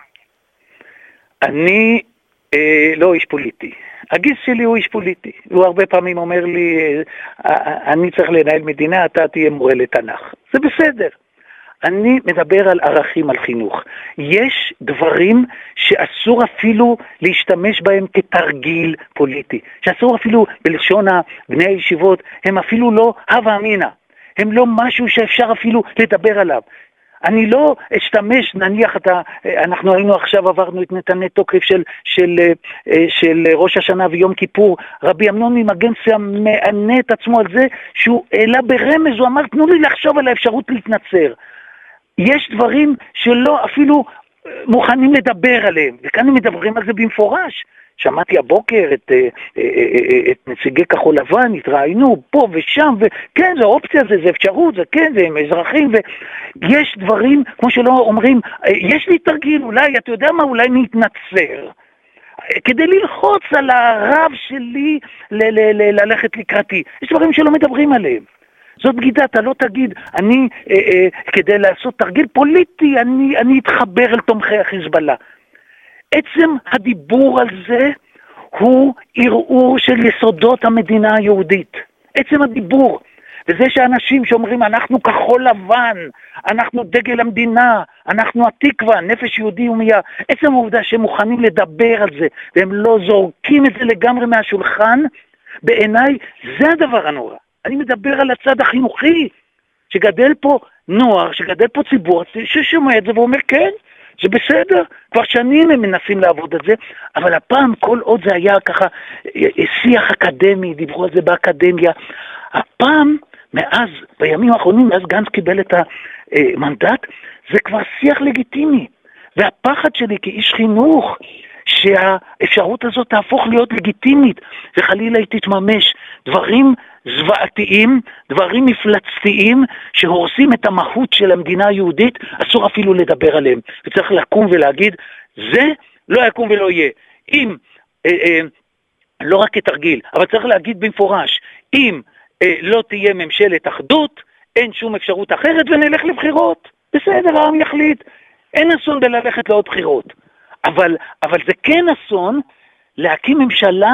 אני אה, לא איש פוליטי. הגיס שלי הוא איש פוליטי. הוא הרבה פעמים אומר לי, אה, אני צריך לנהל מדינה, אתה תהיה מורה לתנ"ך. זה בסדר. אני מדבר על ערכים, על חינוך. יש דברים שאסור אפילו להשתמש בהם כתרגיל פוליטי. שאסור אפילו בלשון בני הישיבות, הם אפילו לא הווה אמינא. הם לא משהו שאפשר אפילו לדבר עליו. אני לא אשתמש, נניח, אתה, אנחנו היינו עכשיו, עברנו את נתני תוקף של, של, של ראש השנה ויום כיפור, רבי אמנון ממגנציה מענה את עצמו על זה, שהוא העלה ברמז, הוא אמר, תנו לי לחשוב על האפשרות להתנצר. יש דברים שלא אפילו מוכנים לדבר עליהם, וכאן הם מדברים על זה במפורש. שמעתי הבוקר את, את נציגי כחול לבן, התראינו פה ושם, וכן, זו אופציה, זה, זה אפשרות, זה כן, זה הם אזרחים, ויש דברים, כמו שלא אומרים, יש לי תרגיל, אולי, אתה יודע מה, אולי נתנצר, כדי ללחוץ על הרב שלי ל- ל- ל- ללכת לקראתי. יש דברים שלא מדברים עליהם. זאת בגידה, אתה לא תגיד, אני, אה, אה, כדי לעשות תרגיל פוליטי, אני, אני אתחבר אל תומכי החיזבאללה. עצם הדיבור על זה הוא ערעור של יסודות המדינה היהודית. עצם הדיבור. וזה שאנשים שאומרים, אנחנו כחול לבן, אנחנו דגל המדינה, אנחנו התקווה, נפש יהודי ומיה, עצם העובדה שהם מוכנים לדבר על זה, והם לא זורקים את זה לגמרי מהשולחן, בעיניי זה הדבר הנורא. אני מדבר על הצד החינוכי, שגדל פה נוער, שגדל פה ציבור, ששומע את זה ואומר, כן, זה בסדר, כבר שנים הם מנסים לעבוד את זה, אבל הפעם כל עוד זה היה ככה, שיח אקדמי, דיברו על זה באקדמיה, הפעם, מאז, בימים האחרונים, מאז גנץ קיבל את המנדט, זה כבר שיח לגיטימי, והפחד שלי כאיש חינוך, שהאפשרות הזאת תהפוך להיות לגיטימית, וחלילה היא תתממש, דברים זוועתיים, דברים מפלצתיים, שהורסים את המהות של המדינה היהודית, אסור אפילו לדבר עליהם, וצריך לקום ולהגיד, זה לא יקום ולא יהיה, אם, אה, אה, לא רק כתרגיל, אבל צריך להגיד במפורש, אם אה, לא תהיה ממשלת אחדות, אין שום אפשרות אחרת, ונלך לבחירות, בסדר, העם יחליט, אין אסון בללכת לעוד בחירות, אבל, אבל זה כן אסון להקים ממשלה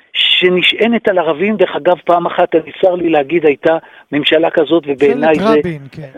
שנשענת על ערבים. דרך אגב, פעם אחת נצר לי להגיד, הייתה ממשלה כזאת, ובעיניי זה... רבין, כן.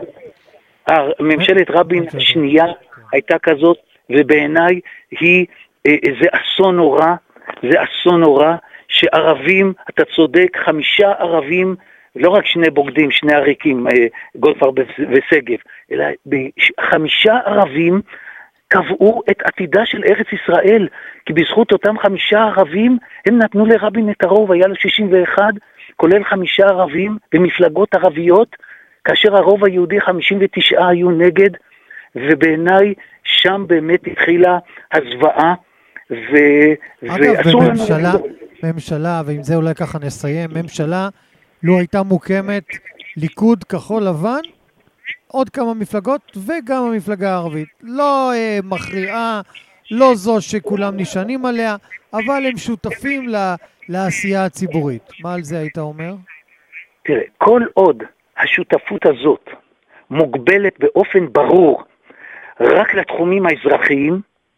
ממשלת רבין השנייה הייתה כזאת, ובעיניי היא, זה אסון נורא, זה אסון נורא, שערבים, אתה צודק, חמישה ערבים, לא רק שני בוגדים, שני עריקים, גולדפרב וסגב, אלא חמישה ערבים, קבעו את עתידה של ארץ ישראל, כי בזכות אותם חמישה ערבים, הם נתנו לרבין את הרוב, היה לו שישים ואחת, כולל חמישה ערבים במפלגות ערביות, כאשר הרוב היהודי חמישים ותשע היו נגד, ובעיניי שם באמת התחילה הזוועה, ו... אגב, בממשלה, ממשלה, ועם זה אולי ככה נסיים, ממשלה לא הייתה מוקמת ליכוד כחול לבן, עוד כמה מפלגות וגם המפלגה הערבית. לא אה, מכריעה, לא זו שכולם נשענים עליה, אבל הם שותפים לה, לעשייה הציבורית. מה על זה היית אומר? תראה, כל עוד השותפות הזאת מוגבלת באופן ברור רק לתחומים האזרחיים,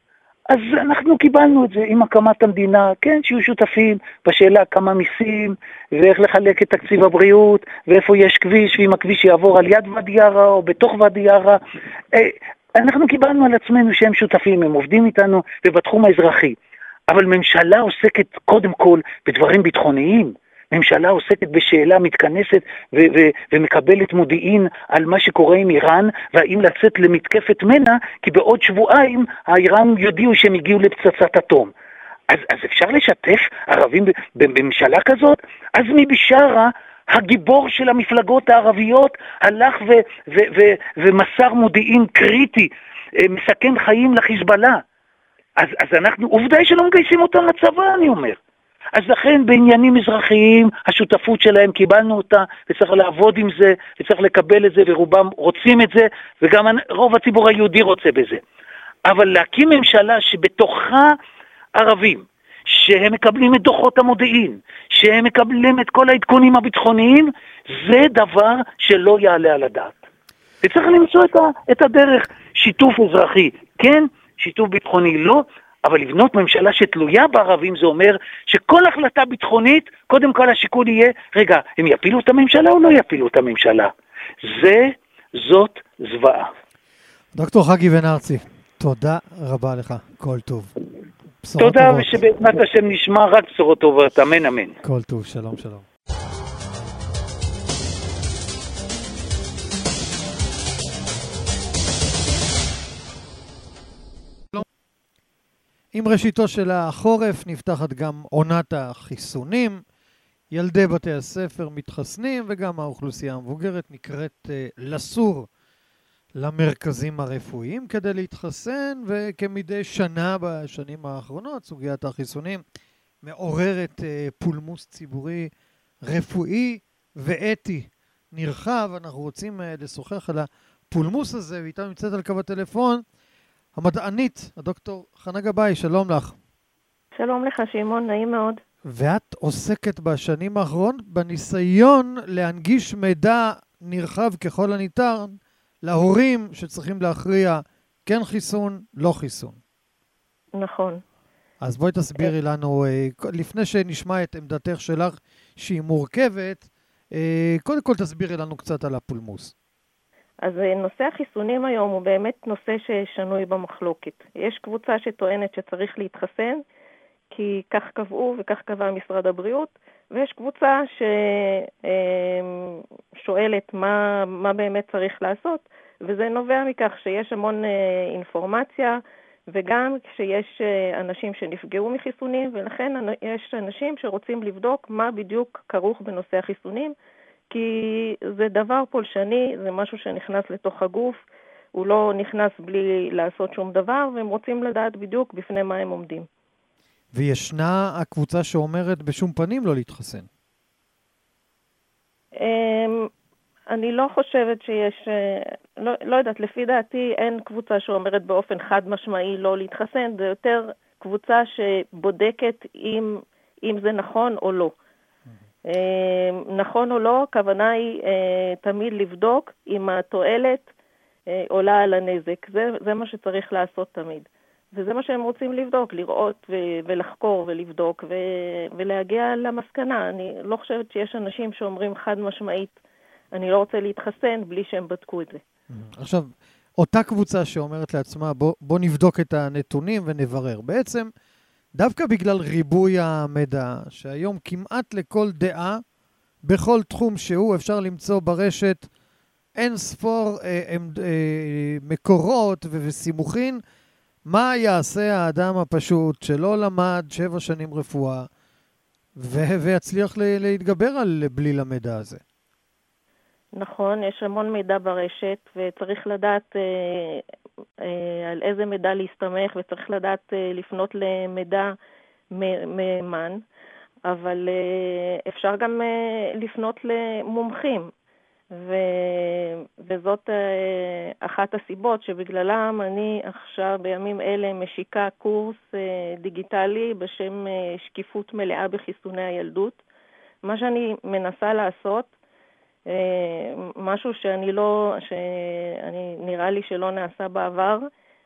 אז אנחנו קיבלנו את זה עם הקמת המדינה, כן, שיהיו שותפים בשאלה כמה מיסים, ואיך לחלק את תקציב הבריאות, ואיפה יש כביש, ואם הכביש יעבור על יד ואדי ערה או בתוך ואדי ערה. אנחנו קיבלנו על עצמנו שהם שותפים, הם עובדים איתנו ובתחום האזרחי. אבל ממשלה עוסקת קודם כל בדברים ביטחוניים. ממשלה עוסקת בשאלה מתכנסת ו- ו- ומקבלת מודיעין על מה שקורה עם איראן, והאם לצאת למתקפת מנע, כי בעוד שבועיים האיראן יודיעו שהם הגיעו לפצצת אטום. אז, אז אפשר לשתף ערבים בממשלה כזאת? אז מבישרה, הגיבור של המפלגות הערביות, הלך ו- ו- ו- ומסר מודיעין קריטי, מסכן חיים לחיזבאללה. אז, אז אנחנו, עובדה היא שלא מגייסים אותם לצבא, אני אומר. אז לכן בעניינים אזרחיים, השותפות שלהם קיבלנו אותה, וצריך לעבוד עם זה, וצריך לקבל את זה, ורובם רוצים את זה, וגם רוב הציבור היהודי רוצה בזה. אבל להקים ממשלה שבתוכה ערבים, שהם מקבלים את דוחות המודיעין, שהם מקבלים את כל העדכונים הביטחוניים, זה דבר שלא יעלה על הדעת. וצריך למצוא את, ה, את הדרך, שיתוף אזרחי, כן, שיתוף ביטחוני לא, אבל לבנות ממשלה שתלויה בערבים זה אומר שכל החלטה ביטחונית, קודם כל השיקול יהיה, רגע, הם יפילו את הממשלה או לא יפילו את הממשלה? זה, זאת זוועה. דוקטור חגי בן ארצי, תודה רבה לך, כל טוב. תודה, ושבעזרת השם נשמע רק בשורות טובות, אמן אמן. כל טוב, שלום שלום. עם ראשיתו של החורף נפתחת גם עונת החיסונים, ילדי בתי הספר מתחסנים וגם האוכלוסייה המבוגרת נקראת לסור למרכזים הרפואיים כדי להתחסן, וכמדי שנה בשנים האחרונות סוגיית החיסונים מעוררת פולמוס ציבורי רפואי ואתי נרחב. אנחנו רוצים לשוחח על הפולמוס הזה, ואיתה נמצאת על קו הטלפון המדענית, הדוקטור חנה גבאי, שלום לך. שלום לך שמעון, נעים מאוד. ואת עוסקת בשנים האחרונות בניסיון להנגיש מידע נרחב ככל הניתן להורים שצריכים להכריע כן חיסון, לא חיסון. נכון. אז בואי תסבירי לנו, לפני שנשמע את עמדתך שלך שהיא מורכבת, קודם כל תסבירי לנו קצת על הפולמוס. אז נושא החיסונים היום הוא באמת נושא ששנוי במחלוקת. יש קבוצה שטוענת שצריך להתחסן, כי כך קבעו וכך קבע משרד הבריאות, ויש קבוצה ששואלת מה, מה באמת צריך לעשות, וזה נובע מכך שיש המון אינפורמציה, וגם כשיש אנשים שנפגעו מחיסונים, ולכן יש אנשים שרוצים לבדוק מה בדיוק כרוך בנושא החיסונים, כי זה דבר פולשני, זה משהו שנכנס לתוך הגוף, הוא לא נכנס בלי לעשות שום דבר, והם רוצים לדעת בדיוק בפני מה הם עומדים. וישנה הקבוצה שאומרת בשום פנים לא להתחסן. אני לא חושבת שיש, לא, לא יודעת, לפי דעתי אין קבוצה שאומרת באופן חד משמעי לא להתחסן, זה יותר קבוצה שבודקת אם, אם זה נכון או לא. נכון או לא, הכוונה היא תמיד לבדוק אם התועלת עולה על הנזק. זה, זה מה שצריך לעשות תמיד. וזה מה שהם רוצים לבדוק, לראות ו- ולחקור ולבדוק ו- ולהגיע למסקנה. אני לא חושבת שיש אנשים שאומרים חד משמעית, אני לא רוצה להתחסן בלי שהם בדקו את זה. עכשיו, אותה קבוצה שאומרת לעצמה, בוא, בוא נבדוק את הנתונים ונברר. בעצם, דווקא בגלל ריבוי המידע, שהיום כמעט לכל דעה, בכל תחום שהוא, אפשר למצוא ברשת אין ספור אה, אה, אה, מקורות ו- וסימוכין, מה יעשה האדם הפשוט שלא למד שבע שנים רפואה ו- ויצליח ל- להתגבר על בליל המידע הזה? נכון, יש המון מידע ברשת וצריך לדעת אה, אה, על איזה מידע להסתמך, וצריך לדעת אה, לפנות למידע מהימן, אבל אה, אפשר גם אה, לפנות למומחים. ו... וזאת אחת הסיבות שבגללם אני עכשיו בימים אלה משיקה קורס דיגיטלי בשם שקיפות מלאה בחיסוני הילדות. מה שאני מנסה לעשות, משהו שאני לא, שאני נראה לי שלא נעשה בעבר,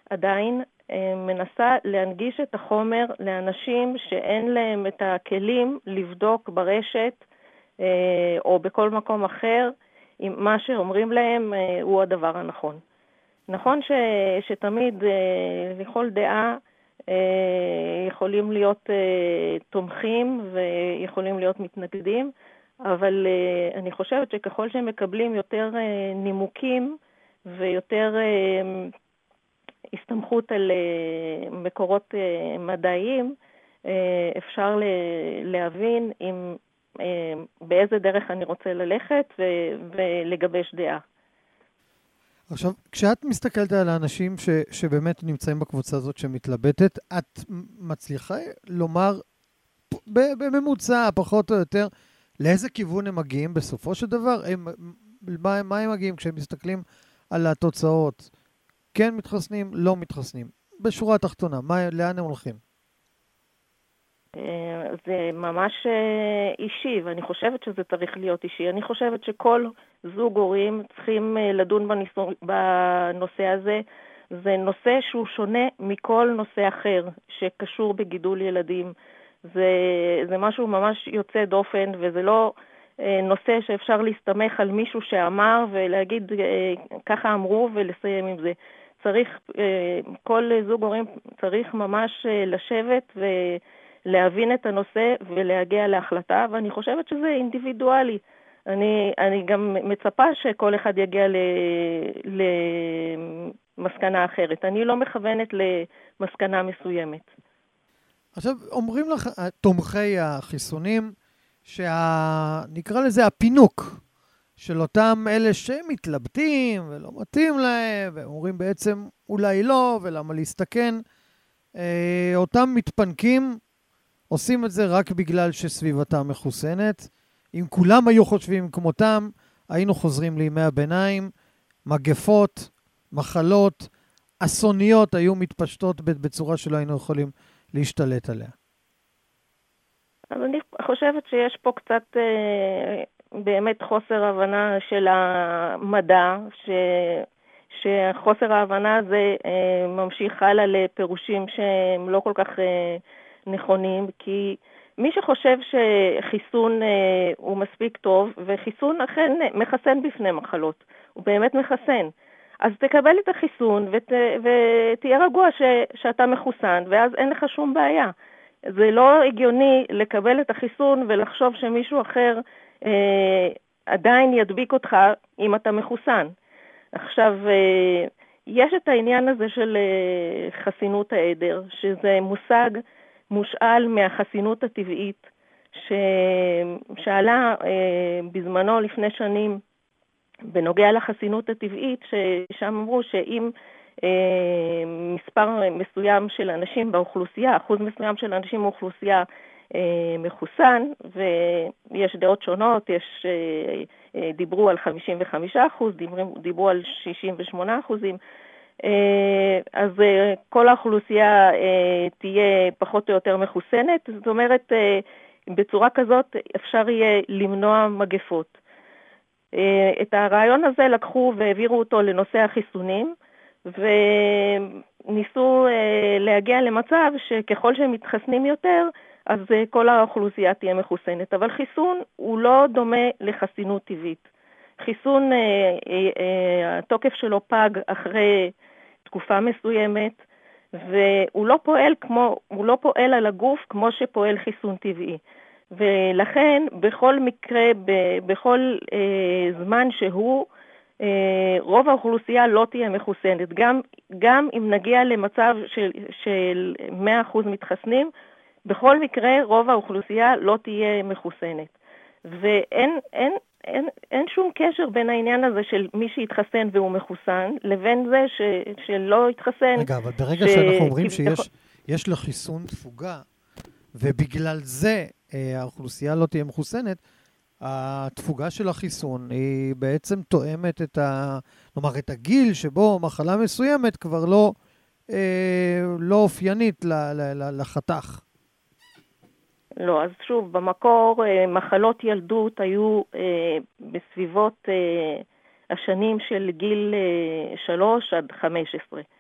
עדיין מנסה להנגיש את החומר לאנשים שאין להם את הכלים לבדוק ברשת או בכל מקום אחר אם מה שאומרים להם הוא הדבר הנכון. נכון ש, שתמיד לכל דעה יכולים להיות תומכים ויכולים להיות מתנגדים, אבל אני חושבת שככל שהם מקבלים יותר נימוקים ויותר הסתמכות על מקורות מדעיים, אפשר להבין אם, באיזה דרך אני רוצה ללכת ולגבש דעה. עכשיו, כשאת מסתכלת על האנשים ש, שבאמת נמצאים בקבוצה הזאת שמתלבטת, את מצליחה לומר בממוצע, פחות או יותר, לאיזה כיוון הם מגיעים בסופו של דבר? הם, מה, מה הם מגיעים כשהם מסתכלים על התוצאות? כן מתחסנים, לא מתחסנים. בשורה התחתונה, מה, לאן הם הולכים? זה ממש אישי, ואני חושבת שזה צריך להיות אישי. אני חושבת שכל זוג הורים צריכים לדון בניסו, בנושא הזה. זה נושא שהוא שונה מכל נושא אחר שקשור בגידול ילדים. זה, זה משהו ממש יוצא דופן, וזה לא נושא שאפשר להסתמך על מישהו שאמר ולהגיד ככה אמרו ולסיים עם זה. צריך, כל זוג הורים צריך ממש לשבת ו... להבין את הנושא ולהגיע להחלטה, ואני חושבת שזה אינדיבידואלי. אני, אני גם מצפה שכל אחד יגיע ל, למסקנה אחרת. אני לא מכוונת למסקנה מסוימת. עכשיו, אומרים לך, תומכי החיסונים, שנקרא לזה הפינוק של אותם אלה שמתלבטים ולא מתאים להם, ואומרים בעצם אולי לא, ולמה להסתכן, אותם מתפנקים, עושים את זה רק בגלל שסביבתם מחוסנת. אם כולם היו חושבים כמותם, היינו חוזרים לימי הביניים, מגפות, מחלות, אסוניות היו מתפשטות בצורה שלא היינו יכולים להשתלט עליה. אז אני חושבת שיש פה קצת אה, באמת חוסר הבנה של המדע, ש... שחוסר ההבנה הזה אה, ממשיך הלאה לפירושים שהם לא כל כך אה, נכונים, כי מי שחושב שחיסון אה, הוא מספיק טוב, וחיסון אכן מחסן בפני מחלות, הוא באמת מחסן, אז תקבל את החיסון ות, ותהיה רגוע ש, שאתה מחוסן, ואז אין לך שום בעיה. זה לא הגיוני לקבל את החיסון ולחשוב שמישהו אחר אה, עדיין ידביק אותך אם אתה מחוסן. עכשיו, אה, יש את העניין הזה של אה, חסינות העדר, שזה מושג מושאל מהחסינות הטבעית, ש... שעלה אה, בזמנו לפני שנים בנוגע לחסינות הטבעית, ששם אמרו שאם אה, מספר מסוים של אנשים באוכלוסייה, אחוז מסוים של אנשים באוכלוסייה אה, מחוסן, ויש דעות שונות, יש, אה, אה, דיברו על חמישים וחמישה אחוז, דיברו, דיברו על שישים ושמונה אחוזים, אז כל האוכלוסייה תהיה פחות או יותר מחוסנת, זאת אומרת, בצורה כזאת אפשר יהיה למנוע מגפות. את הרעיון הזה לקחו והעבירו אותו לנושא החיסונים, וניסו להגיע למצב שככל שהם מתחסנים יותר, אז כל האוכלוסייה תהיה מחוסנת. אבל חיסון הוא לא דומה לחסינות טבעית. חיסון, התוקף שלו פג אחרי תקופה מסוימת, והוא לא פועל כמו, הוא לא פועל על הגוף כמו שפועל חיסון טבעי. ולכן בכל מקרה, בכל אה, זמן שהוא, אה, רוב האוכלוסייה לא תהיה מחוסנת. גם, גם אם נגיע למצב של, של מאה אחוז מתחסנים, בכל מקרה רוב האוכלוסייה לא תהיה מחוסנת. ואין, אין, אין, אין שום קשר בין העניין הזה של מי שהתחסן והוא מחוסן, לבין זה ש, שלא התחסן. רגע, אבל ברגע ש... שאנחנו אומרים שיש יש לחיסון תפוגה, ובגלל זה האוכלוסייה לא תהיה מחוסנת, התפוגה של החיסון היא בעצם תואמת את ה... כלומר, את הגיל שבו מחלה מסוימת כבר לא, אה, לא אופיינית ל, ל, ל, לחתך. לא, אז שוב, במקור מחלות ילדות היו אה, בסביבות אה, השנים של גיל אה, שלוש עד חמש עשרה.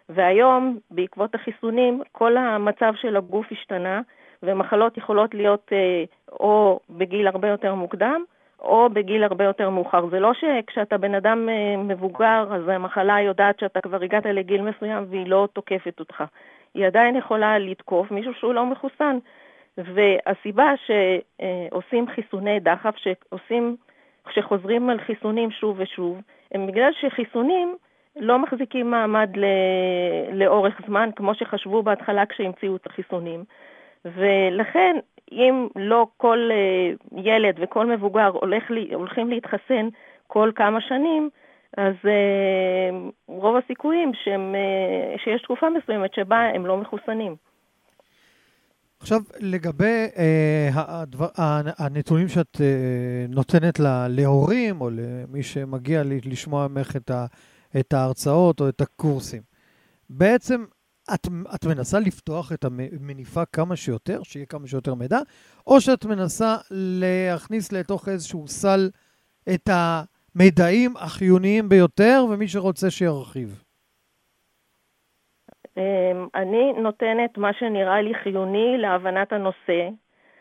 והיום, בעקבות החיסונים, כל המצב של הגוף השתנה, ומחלות יכולות להיות אה, או בגיל הרבה יותר מוקדם, או בגיל הרבה יותר מאוחר. זה לא שכשאתה בן אדם אה, מבוגר, אז המחלה יודעת שאתה כבר הגעת לגיל מסוים והיא לא תוקפת אותך. היא עדיין יכולה לתקוף מישהו שהוא לא מחוסן. והסיבה שעושים חיסוני דחף, שעושים, שחוזרים על חיסונים שוב ושוב, הם בגלל שחיסונים לא מחזיקים מעמד לאורך זמן, כמו שחשבו בהתחלה כשהמציאו את החיסונים. ולכן, אם לא כל ילד וכל מבוגר הולך, הולכים להתחסן כל כמה שנים, אז רוב הסיכויים שהם, שיש תקופה מסוימת שבה הם לא מחוסנים. עכשיו, לגבי אה, הדבר, הנתונים שאת אה, נותנת לה, להורים או למי שמגיע לשמוע ממך את, ה, את ההרצאות או את הקורסים, בעצם את, את מנסה לפתוח את המניפה כמה שיותר, שיהיה כמה שיותר מידע, או שאת מנסה להכניס לתוך איזשהו סל את המידעים החיוניים ביותר, ומי שרוצה שירחיב? אני נותנת מה שנראה לי חיוני להבנת הנושא,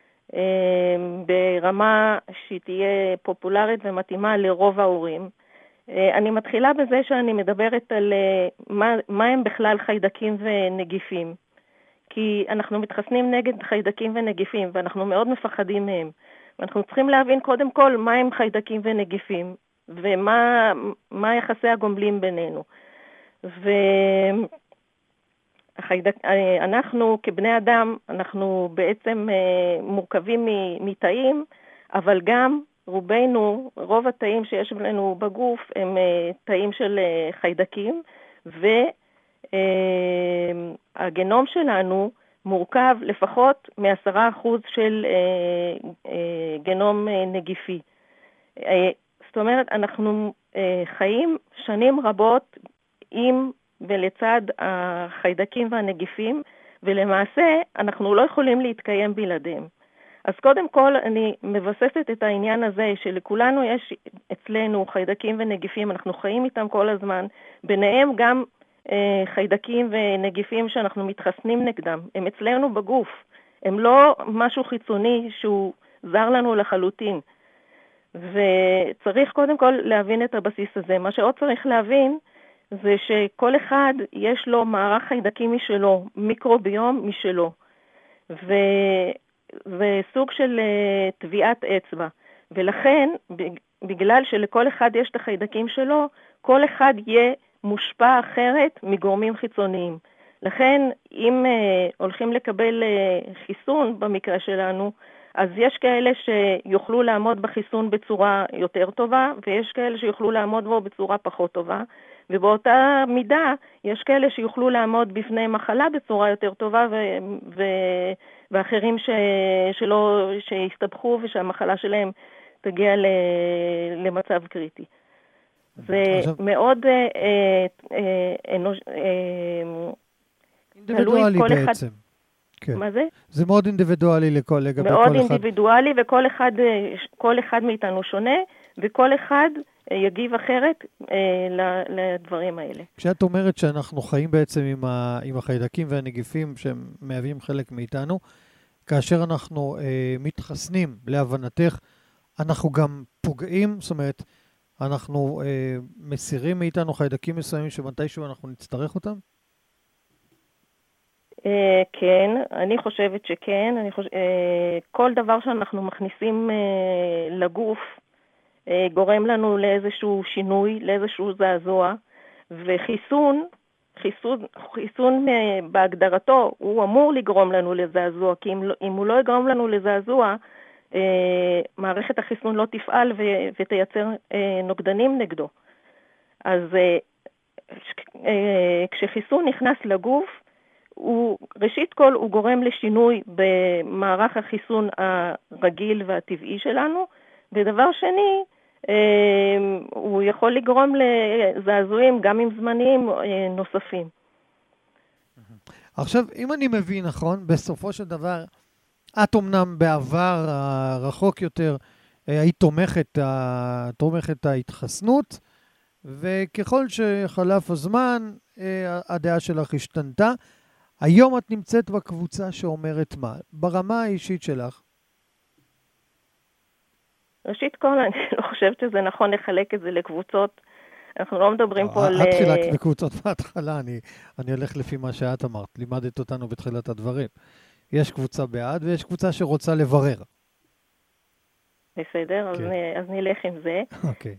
ברמה שהיא תהיה פופולרית ומתאימה לרוב ההורים. אני מתחילה בזה שאני מדברת על מה, מה הם בכלל חיידקים ונגיפים. כי אנחנו מתחסנים נגד חיידקים ונגיפים, ואנחנו מאוד מפחדים מהם. ואנחנו צריכים להבין קודם כל מה הם חיידקים ונגיפים, ומה מה יחסי הגומלים בינינו. ו... החיידק, אנחנו כבני אדם, אנחנו בעצם מורכבים מתאים, אבל גם רובנו, רוב התאים שיש לנו בגוף הם תאים של חיידקים, והגנום שלנו מורכב לפחות מעשרה אחוז של גנום נגיפי. זאת אומרת, אנחנו חיים שנים רבות עם ולצד החיידקים והנגיפים, ולמעשה אנחנו לא יכולים להתקיים בלעדיהם. אז קודם כל אני מבססת את העניין הזה שלכולנו יש אצלנו חיידקים ונגיפים, אנחנו חיים איתם כל הזמן, ביניהם גם אה, חיידקים ונגיפים שאנחנו מתחסנים נגדם, הם אצלנו בגוף, הם לא משהו חיצוני שהוא זר לנו לחלוטין. וצריך קודם כל להבין את הבסיס הזה. מה שעוד צריך להבין, זה שכל אחד יש לו מערך חיידקים משלו, מיקרוביום משלו, וזה סוג של טביעת אצבע, ולכן בגלל שלכל אחד יש את החיידקים שלו, כל אחד יהיה מושפע אחרת מגורמים חיצוניים. לכן אם הולכים לקבל חיסון במקרה שלנו, אז יש כאלה שיוכלו לעמוד בחיסון בצורה יותר טובה, ויש כאלה שיוכלו לעמוד בו בצורה פחות טובה, ובאותה מידה יש כאלה שיוכלו לעמוד בפני מחלה בצורה יותר טובה, ו- ו- ואחרים ש- שלא, שיסתבכו ושהמחלה שלהם תגיע ל- למצב קריטי. זה מאוד אה, אה, אנוש... אה, אינדיבידואלי בעצם. אחד... כן. מה זה? זה מאוד אינדיבידואלי לכל, לגבי מאוד כל אחד. מאוד אינדיבידואלי, וכל אחד, כל אחד מאיתנו שונה, וכל אחד יגיב אחרת אה, לדברים האלה. כשאת אומרת שאנחנו חיים בעצם עם, ה, עם החיידקים והנגיפים שהם מהווים חלק מאיתנו, כאשר אנחנו אה, מתחסנים להבנתך, אנחנו גם פוגעים, זאת אומרת, אנחנו אה, מסירים מאיתנו חיידקים מסוימים שמתישהו אנחנו נצטרך אותם? Uh, כן, אני חושבת שכן. אני חוש... uh, כל דבר שאנחנו מכניסים uh, לגוף uh, גורם לנו לאיזשהו שינוי, לאיזשהו זעזוע, וחיסון, חיסון, חיסון uh, בהגדרתו, הוא אמור לגרום לנו לזעזוע, כי אם, אם הוא לא יגרום לנו לזעזוע, uh, מערכת החיסון לא תפעל ו... ותייצר uh, נוגדנים נגדו. אז uh, uh, כשחיסון נכנס לגוף, הוא, ראשית כל, הוא גורם לשינוי במערך החיסון הרגיל והטבעי שלנו, ודבר שני, הוא יכול לגרום לזעזועים גם עם זמניים נוספים. עכשיו, אם אני מבין נכון, בסופו של דבר, את אומנם בעבר רחוק יותר, היית תומכת, תומכת ההתחסנות, וככל שחלף הזמן, הדעה שלך השתנתה. היום את נמצאת בקבוצה שאומרת מה? ברמה האישית שלך. ראשית כל, אני לא חושבת שזה נכון לחלק את זה לקבוצות. אנחנו לא מדברים פה על... את חילקת לקבוצות בהתחלה, אני, אני הולך לפי מה שאת אמרת, לימדת אותנו בתחילת הדברים. יש קבוצה בעד ויש קבוצה שרוצה לברר. בסדר, אז, אז נלך עם זה. אוקיי.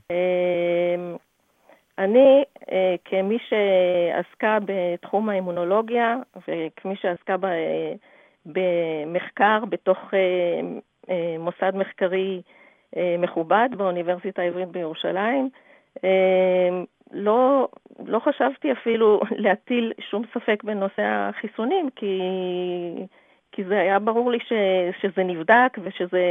אני, כמי שעסקה בתחום האימונולוגיה, וכמי שעסקה במחקר בתוך מוסד מחקרי מכובד באוניברסיטה העברית בירושלים, לא, לא חשבתי אפילו להטיל שום ספק בנושא החיסונים, כי, כי זה היה ברור לי ש, שזה נבדק ושזה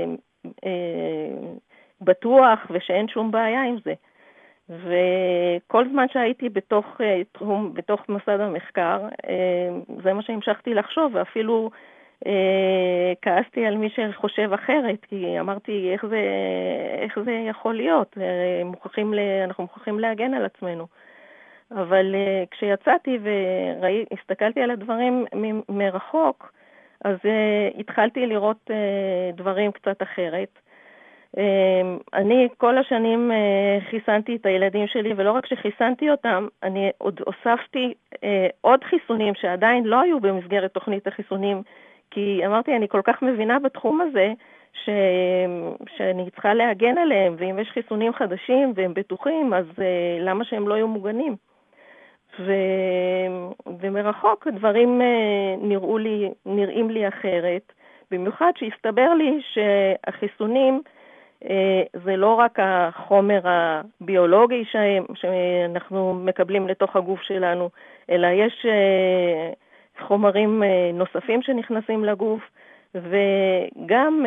בטוח ושאין שום בעיה עם זה. וכל זמן שהייתי בתוך תחום, בתוך מוסד המחקר, זה מה שהמשכתי לחשוב, ואפילו כעסתי על מי שחושב אחרת, כי אמרתי איך זה, איך זה יכול להיות, מוכרחים, אנחנו מוכרחים להגן על עצמנו. אבל כשיצאתי והסתכלתי על הדברים מ- מרחוק, אז התחלתי לראות דברים קצת אחרת. אני כל השנים חיסנתי את הילדים שלי, ולא רק שחיסנתי אותם, אני עוד הוספתי עוד חיסונים שעדיין לא היו במסגרת תוכנית החיסונים, כי אמרתי, אני כל כך מבינה בתחום הזה, ש... שאני צריכה להגן עליהם, ואם יש חיסונים חדשים והם בטוחים, אז למה שהם לא יהיו מוגנים? ו... ומרחוק הדברים נראו לי, נראים לי אחרת, במיוחד שהסתבר לי שהחיסונים, זה לא רק החומר הביולוגי שאנחנו מקבלים לתוך הגוף שלנו, אלא יש חומרים נוספים שנכנסים לגוף, וגם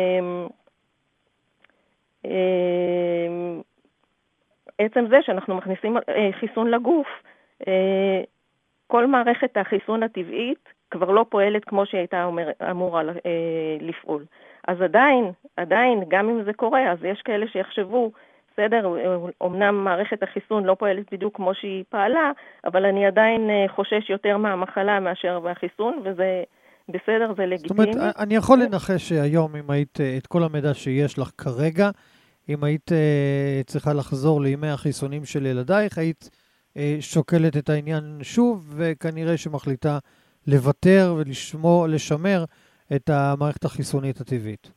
עצם זה שאנחנו מכניסים חיסון לגוף, כל מערכת החיסון הטבעית כבר לא פועלת כמו שהיא הייתה אמורה לפעול. אז עדיין, עדיין, גם אם זה קורה, אז יש כאלה שיחשבו, בסדר, אמנם מערכת החיסון לא פועלת בדיוק כמו שהיא פעלה, אבל אני עדיין חושש יותר מהמחלה מאשר מהחיסון, וזה בסדר, זה לגיטימי. זאת אומרת, אני יכול לנחש שהיום, אם היית, את כל המידע שיש לך כרגע, אם היית צריכה לחזור לימי החיסונים של ילדייך, היית שוקלת את העניין שוב, וכנראה שמחליטה לוותר ולשמור, לשמר את המערכת החיסונית הטבעית.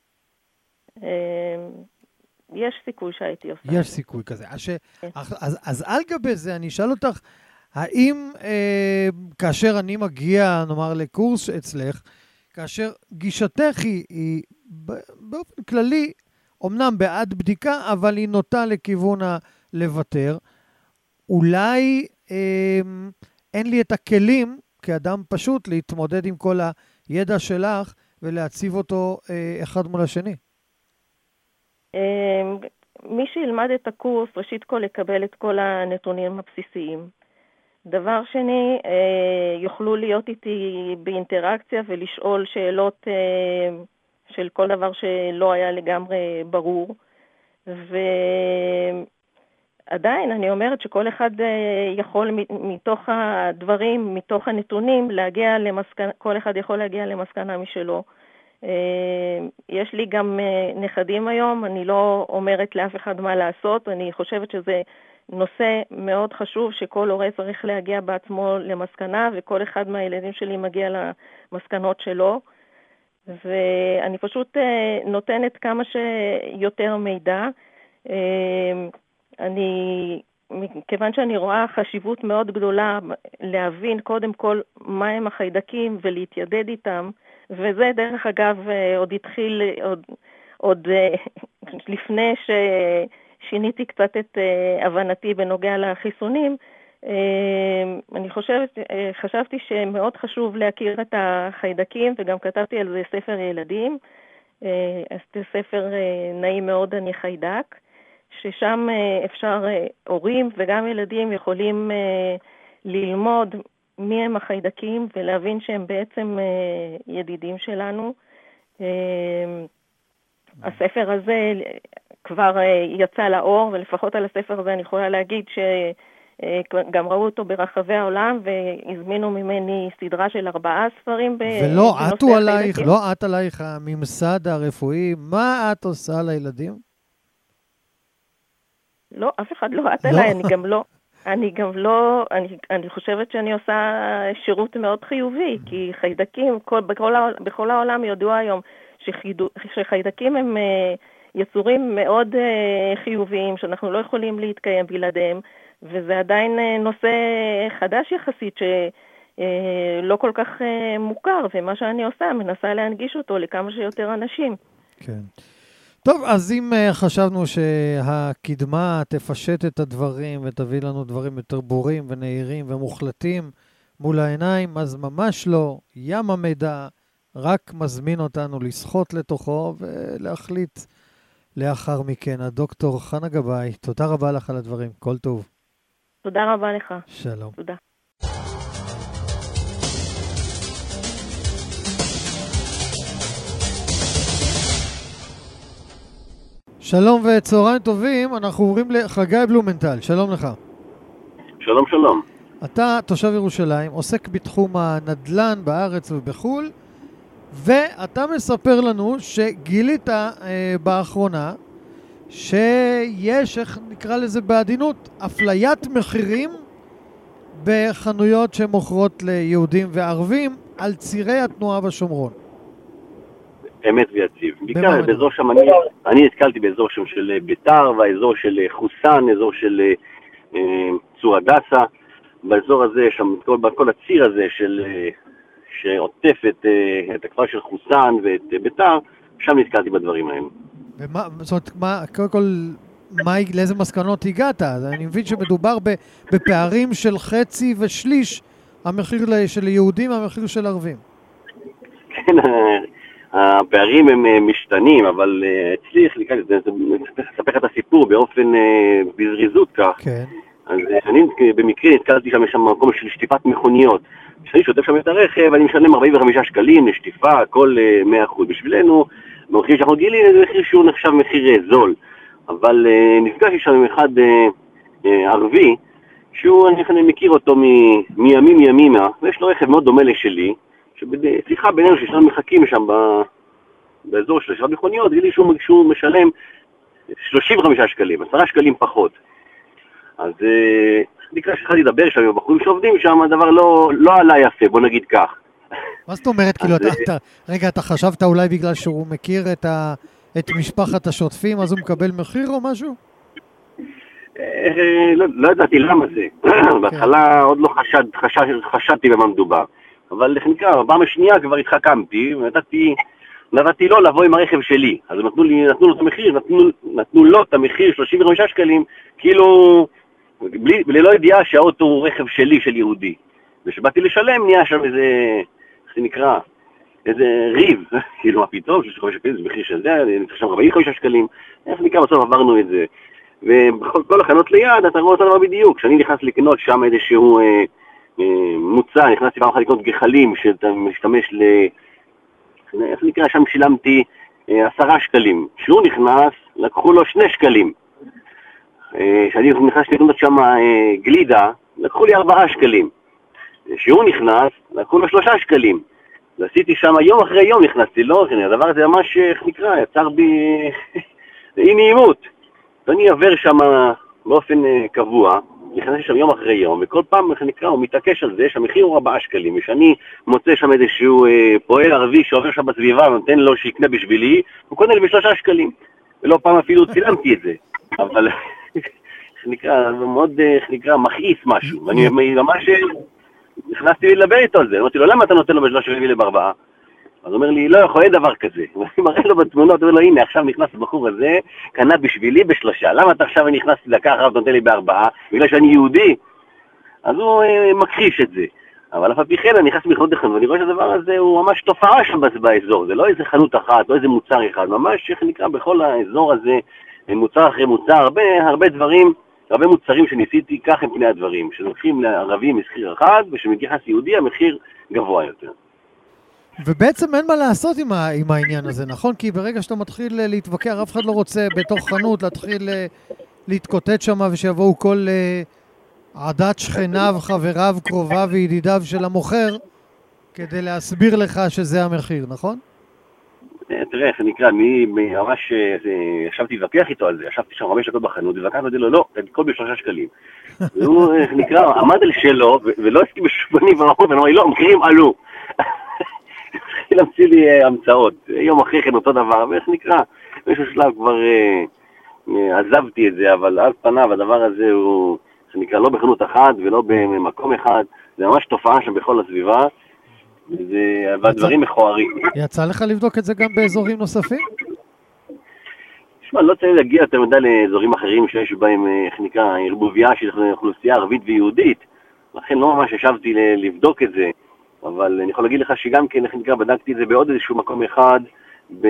יש סיכוי שהייתי עושה. יש סיכוי כזה. אז, אז, אז על גבי זה אני אשאל אותך, האם אה, כאשר אני מגיע, נאמר, לקורס אצלך, כאשר גישתך היא, היא באופן כללי, אמנם בעד בדיקה, אבל היא נוטה לכיוון הלוותר, אולי אה, אין לי את הכלים, כאדם פשוט, להתמודד עם כל הידע שלך ולהציב אותו אה, אחד מול השני. מי שילמד את הקורס, ראשית כל לקבל את כל הנתונים הבסיסיים. דבר שני, יוכלו להיות איתי באינטראקציה ולשאול שאלות של כל דבר שלא היה לגמרי ברור. ועדיין אני אומרת שכל אחד יכול מתוך הדברים, מתוך הנתונים, להגיע למסקנה, כל אחד יכול להגיע למסקנה משלו. יש לי גם נכדים היום, אני לא אומרת לאף אחד מה לעשות, אני חושבת שזה נושא מאוד חשוב שכל הורה צריך להגיע בעצמו למסקנה, וכל אחד מהילדים שלי מגיע למסקנות שלו, ואני פשוט נותנת כמה שיותר מידע. אני, כיוון שאני רואה חשיבות מאוד גדולה להבין קודם כל מה הם החיידקים ולהתיידד איתם, וזה דרך אגב עוד התחיל, עוד, עוד לפני ששיניתי קצת את הבנתי בנוגע לחיסונים, אני חושבת, חשבתי שמאוד חשוב להכיר את החיידקים, וגם כתבתי על זה ספר ילדים, ספר נעים מאוד אני חיידק, ששם אפשר, הורים וגם ילדים יכולים ללמוד מי הם החיידקים ולהבין שהם בעצם ידידים שלנו. הספר הזה כבר יצא לאור, ולפחות על הספר הזה אני יכולה להגיד גם ראו אותו ברחבי העולם, והזמינו ממני סדרה של ארבעה ספרים. ולא עטו עלייך, לא עט עלייך הממסד הרפואי, מה את עושה לילדים? לא, אף אחד לא עט עליי, אני גם לא, אני גם לא, אני, אני חושבת שאני עושה שירות מאוד חיובי, כי חיידקים, כל, בכל, העול, בכל העולם ידוע היום שחידו, שחיידקים הם יצורים מאוד חיוביים, שאנחנו לא יכולים להתקיים בלעדיהם, וזה עדיין נושא חדש יחסית שלא כל כך מוכר, ומה שאני עושה, מנסה להנגיש אותו לכמה שיותר אנשים. כן. טוב, אז אם חשבנו שהקדמה תפשט את הדברים ותביא לנו דברים יותר ברורים ונהירים ומוחלטים מול העיניים, אז ממש לא. ים המידע רק מזמין אותנו לשחות לתוכו ולהחליט לאחר מכן. הדוקטור חנה גבאי, תודה רבה לך על הדברים. כל טוב. תודה רבה לך. שלום. תודה. שלום וצהריים טובים, אנחנו עוברים לחגי בלומנטל, שלום לך. שלום שלום. אתה תושב ירושלים, עוסק בתחום הנדל"ן בארץ ובחול, ואתה מספר לנו שגילית אה, באחרונה שיש, איך נקרא לזה בעדינות, אפליית מחירים בחנויות שמוכרות ליהודים וערבים על צירי התנועה בשומרון. אמת ויציב. בעיקר באזור שם, אני, אני התקלתי באזור שם של ביתר, והאזור של חוסן, אזור של אה, צור הדסה. באזור הזה, שם, כל, כל הציר הזה של, שעוטף את, את הכפר של חוסן ואת ביתר, שם התקלתי בדברים האלה. ומה, זאת אומרת, מה, קודם כל, מה, לאיזה מסקנות הגעת? אני מבין שמדובר בפערים של חצי ושליש המחיר של יהודים והמחיר של ערבים. כן, הפערים הם משתנים, אבל אצלי, אספר את הסיפור באופן בזריזות כך. כן. אז אני במקרה נתקלתי שם, יש שם מקום של שטיפת מכוניות. כשאני שוטף שם את הרכב, אני משלם ארבעים וחמישה שקלים לשטיפה, כל מאה אחוז. בשבילנו, במחיר שאנחנו גילים, זה מחיר שהוא נחשב מחיר זול. אבל נפגשתי שם עם אחד ערבי, שהוא, אני מכיר אותו מימים ימימה, ויש לו רכב מאוד דומה לשלי, שבשיחה בינינו שיש לנו מחכים שם באזור של שטיפת מכוניות, גילי שהוא משלם שלושים וחמישה שקלים, עשרה שקלים פחות. אז נקרא שאחד ידבר שם עם הבחורים שעובדים שם, הדבר לא, לא עלה יפה, בוא נגיד כך. מה זאת אומרת? כאילו, אתה, אתה, רגע, אתה חשבת אולי בגלל שהוא מכיר את, ה, את משפחת השוטפים, אז הוא מקבל מחיר או משהו? לא, לא ידעתי למה זה. בהתחלה עוד לא חשד, חשד, חשדתי במה מדובר. אבל איך נקרא, בפעם השנייה כבר התחכמתי, ונתתי נתתי לו לבוא עם הרכב שלי. אז נתנו, לי, נתנו לו את המחיר, נתנו, נתנו לו את המחיר שלושים וחמישה שקלים, כאילו, בלי, ללא ידיעה שהאוטו הוא רכב שלי, של יהודי. ושבאתי לשלם, נהיה שם איזה, איך זה נקרא, איזה ריב, כאילו, מה פתאום, שלושים וחמישה שקלים, זה מחיר של זה, נתחיל שם ארבעים וחמישה שקלים, איך נקרא, בסוף עברנו את זה. ובכל החנות ליד, אתה רואה אותו דבר בדיוק. כשאני נכנס לקנות שם איזשהו אה, אה, מוצא, נכנסתי פעם אחת לקנות גחלים, שאתה משתמש ל... איך נקרא, שם שילמתי אה, עשרה שקלים. כשהוא נכנס, לקחו לו שני שקלים. כשאני אה, נכנס לקנות שם אה, גלידה, לקחו לי ארבעה שקלים. כשהוא נכנס, לקחו לו שלושה שקלים. ועשיתי שם, יום אחרי יום נכנסתי, לא, הדבר הזה ממש, איך נקרא, יצר בי אי נעימות. ואני עובר שם באופן קבוע, נכנסתי שם יום אחרי יום, וכל פעם, איך נקרא, הוא מתעקש על זה שהמחיר הוא ארבעה שקלים, ושאני מוצא שם איזשהו אה, פועל ערבי שעובר שם בסביבה, ונותן לו שיקנה בשבילי, הוא קונה לי בשלושה שקלים. ולא פעם אפילו צילמתי את זה. אבל, איך נקרא, מאוד, איך נקרא, מכעיס משהו. ואני ממש נכנסתי לדבר איתו על זה. אמרתי לו, למה אתה נותן לו בשלושה שקלים ולי בארבעה? אז הוא אומר לי, לא יכול, אין דבר כזה. ואני מראה לו בתמונות, הוא אומר לו, הנה, עכשיו נכנס הבחור הזה, קנה בשבילי בשלושה. למה אתה עכשיו נכנסתי לקחת ונותן לי בארבעה? בגלל שאני יהודי? אז הוא אה, מכחיש את זה. אבל אף פי כן, אני נכנס מחנות לחנות, ואני רואה שהדבר הזה הוא ממש תופעה שם באזור. זה לא איזה חנות אחת, לא איזה מוצר אחד. ממש, איך נקרא, בכל האזור הזה, מוצר אחרי מוצר, הרבה, הרבה דברים, הרבה מוצרים שניסיתי כך עם פני הדברים. שלוקחים לערבים מחיר אחד, ושמגיחס יהודי, המחיר גבוה יותר. ובעצם אין מה לעשות עם, ה, עם העניין הזה, נכון? כי ברגע שאתה מתחיל להתווכח, אף אחד לא רוצה בתוך חנות להתחיל להתקוטט שם ושיבואו כל עדת שכניו, חבריו, קרוביו וידידיו של המוכר, כדי להסביר לך שזה המחיר, נכון? תראה, איך נקרא, אני ממש ישבתי לבקח איתו על זה, ישבתי שם חמש דקות בחנות, ובקחתי לו, לא, כל בשלושה שקלים. והוא, איך נקרא, עמד על שלו, ולא הסכים בשבני ורחוב, ואני אומר, לא, המחירים עלו. התחיל להמציא לי המצאות, יום אחרי כן אותו דבר, ואיך נקרא, באיזשהו שלב כבר עזבתי את זה, אבל על פניו הדבר הזה הוא, איך נקרא, לא בחנות אחת ולא במקום אחד, זה ממש תופעה שם בכל הסביבה, והדברים מכוערים. יצא לך לבדוק את זה גם באזורים נוספים? תשמע, לא צריך להגיע יותר מדי לאזורים אחרים שיש בהם, איך נקרא, ערבוביה של אוכלוסייה ערבית ויהודית, לכן לא ממש ישבתי לבדוק את זה, אבל אני יכול להגיד לך שגם כן, איך נקרא, בדקתי את זה בעוד איזשהו מקום אחד, ב...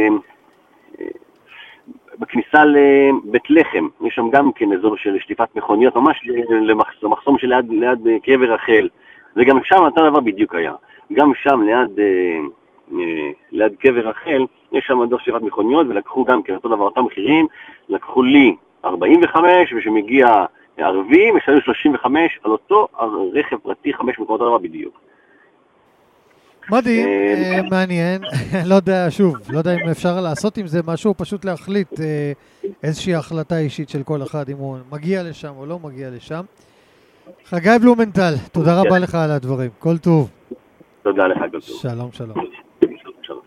בכניסה לבית לחם, יש שם גם כן אזור של שטיפת מכוניות, ממש למחסום של ליד, ליד קבר רחל, וגם שם אותו דבר בדיוק היה. גם שם ליד, ליד קבר רחל, יש שם אזור שטיפת מכוניות, ולקחו גם כן אותו דבר, אותם מחירים, לקחו לי ארבעים וחמש, ושמגיע ערבי, משלם שלושים וחמש, על אותו רכב פרטי חמש מקומות דבר בדיוק. מדהים, מעניין, לא יודע, שוב, לא יודע אם אפשר לעשות עם זה משהו, פשוט להחליט איזושהי החלטה אישית של כל אחד, אם הוא מגיע לשם או לא מגיע לשם. חגי בלומנטל, תודה רבה לך על הדברים, כל טוב. תודה לך, כל טוב. שלום, שלום. שלום.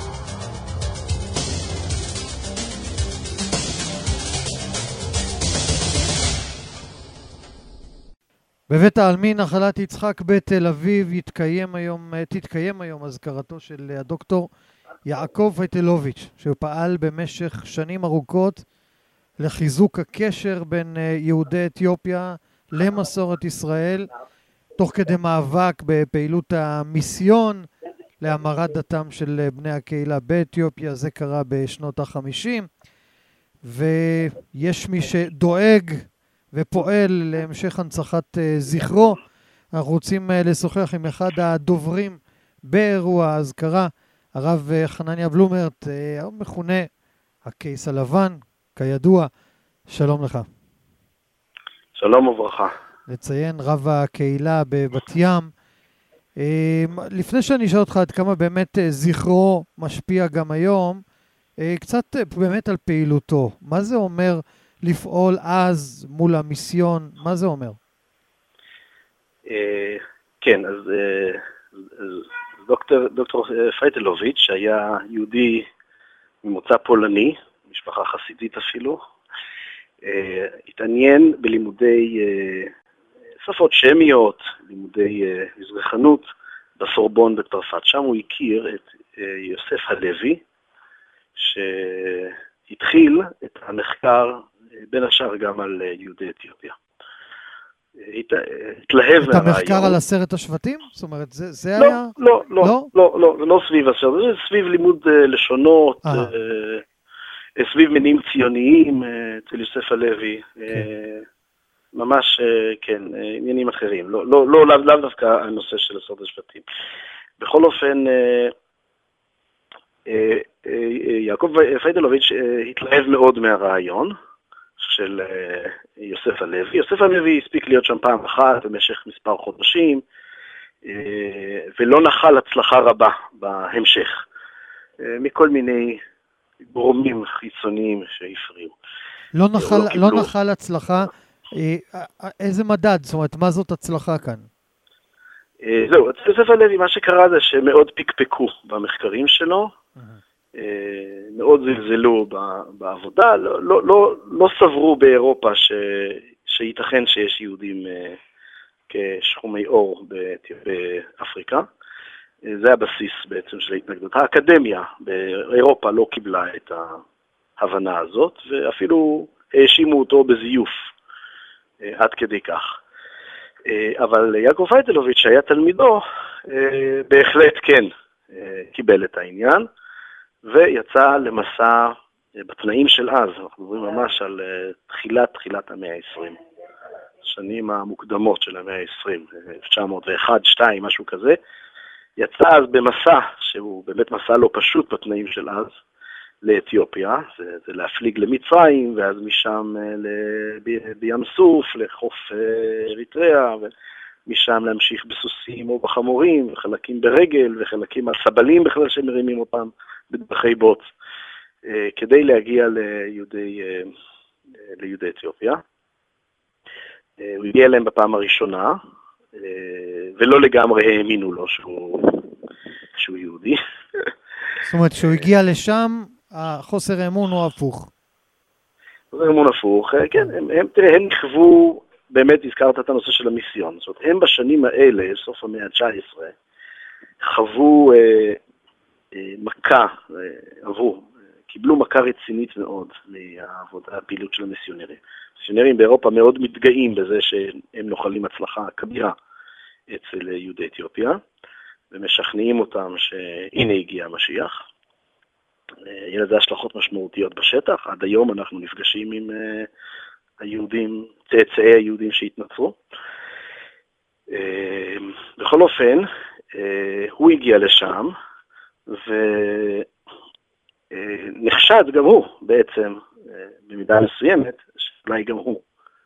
בבית העלמין נחלת יצחק בתל אביב יתקיים היום, תתקיים היום הזכרתו של הדוקטור יעקב פייטלוביץ', שפעל במשך שנים ארוכות לחיזוק הקשר בין יהודי אתיופיה למסורת ישראל, תוך כדי מאבק בפעילות המיסיון להמרת דתם של בני הקהילה באתיופיה. זה קרה בשנות החמישים, ויש מי שדואג ופועל להמשך הנצחת זכרו. אנחנו רוצים לשוחח עם אחד הדוברים באירוע האזכרה, הרב חנניה בלומרט, המכונה הקייס הלבן, כידוע. שלום לך. שלום וברכה. לציין רב הקהילה בבת ים. לפני שאני אשאל אותך עד כמה באמת זכרו משפיע גם היום, קצת באמת על פעילותו. מה זה אומר לפעול אז מול המיסיון? מה זה אומר? כן, אז דוקטור פייטלוביץ' היה יהודי ממוצא פולני, משפחה חסידית אפילו, התעניין בלימודי שפות שמיות, לימודי מזרחנות בסורבון בצרפת. שם הוא הכיר את יוסף הלוי, שהתחיל את המחקר בין השאר גם על יהודי אתיופיה. התלהב את המחקר על עשרת השבטים? זאת אומרת, זה, זה לא, היה... לא, לא, לא, לא, לא, זה לא סביב עשרת, זה סביב לימוד לשונות, סביב מניעים ציוניים אצל יוסף הלוי, ממש, כן, עניינים אחרים, לא, לא, לא, לאו דווקא הנושא של עשרת השבטים. בכל אופן, יעקב פייטלוביץ' התלהב מאוד מהרעיון של יוסף הלוי. יוסף הלוי הספיק להיות שם פעם אחת במשך מספר חודשים, ולא נחל הצלחה רבה בהמשך, מכל מיני גורמים חיצוניים שהפריעו. לא נחל, לא נחל הצלחה, איזה מדד? זאת אומרת, מה זאת הצלחה כאן? זהו, אצל יוסף הלוי מה שקרה זה שמאוד פיקפקו במחקרים שלו, מאוד זלזלו בעבודה, לא, לא, לא, לא סברו באירופה ש, שייתכן שיש יהודים כשחומי אור באפריקה. זה הבסיס בעצם של ההתנגדות. האקדמיה באירופה לא קיבלה את ההבנה הזאת, ואפילו האשימו אותו בזיוף עד כדי כך. אבל יעקב פייטלוביץ' שהיה תלמידו, בהחלט כן קיבל את העניין, ויצא למסע בתנאים של אז. אנחנו מדברים ממש על תחילת תחילת המאה ה-עשרים, שנים המוקדמות של המאה ה-עשרים, אלף תשע מאות ואחת, שתיים, משהו כזה. יצא אז במסע, שהוא באמת מסע לא פשוט בתנאים של אז, לאתיופיה, זה, זה להפליג למצרים, ואז משם ב, בים סוף, לחוף אריתריאה, ומשם להמשיך בסוסים או בחמורים, וחלקים ברגל, וחלקים על סבלים בכלל שמרימים אותם בדרכי בוץ, כדי להגיע ליהודי, ליהודי אתיופיה. הוא הגיע אליהם בפעם הראשונה, ולא לגמרי האמינו לו שהוא, שהוא יהודי. זאת אומרת, כשהוא הגיע לשם, החוסר האמון הוא הפוך. חוסר האמון הפוך, כן, הם, הם, תראה, הם נכוו, באמת הזכרת את הנושא של המיסיון, זאת אומרת, הם בשנים האלה, סוף המאה ה-תשע עשרה, חוו אה, אה, מכה, אה, עברו, קיבלו מכה רצינית מאוד מהעבודה, הפעילות של המיסיונרים. מיסיונרים באירופה מאוד מתגאים בזה שהם נוחלים הצלחה כבירה אצל יהודי אתיופיה, ומשכנעים אותם שהנה הגיע המשיח. יהיה לזה השלכות משמעותיות בשטח. עד היום אנחנו נפגשים עם היהודים, צאצאי היהודים שהתנצרו. בכל אופן, הוא הגיע לשם, ונחשד גם הוא בעצם, במידה מסוימת, שאולי גם הוא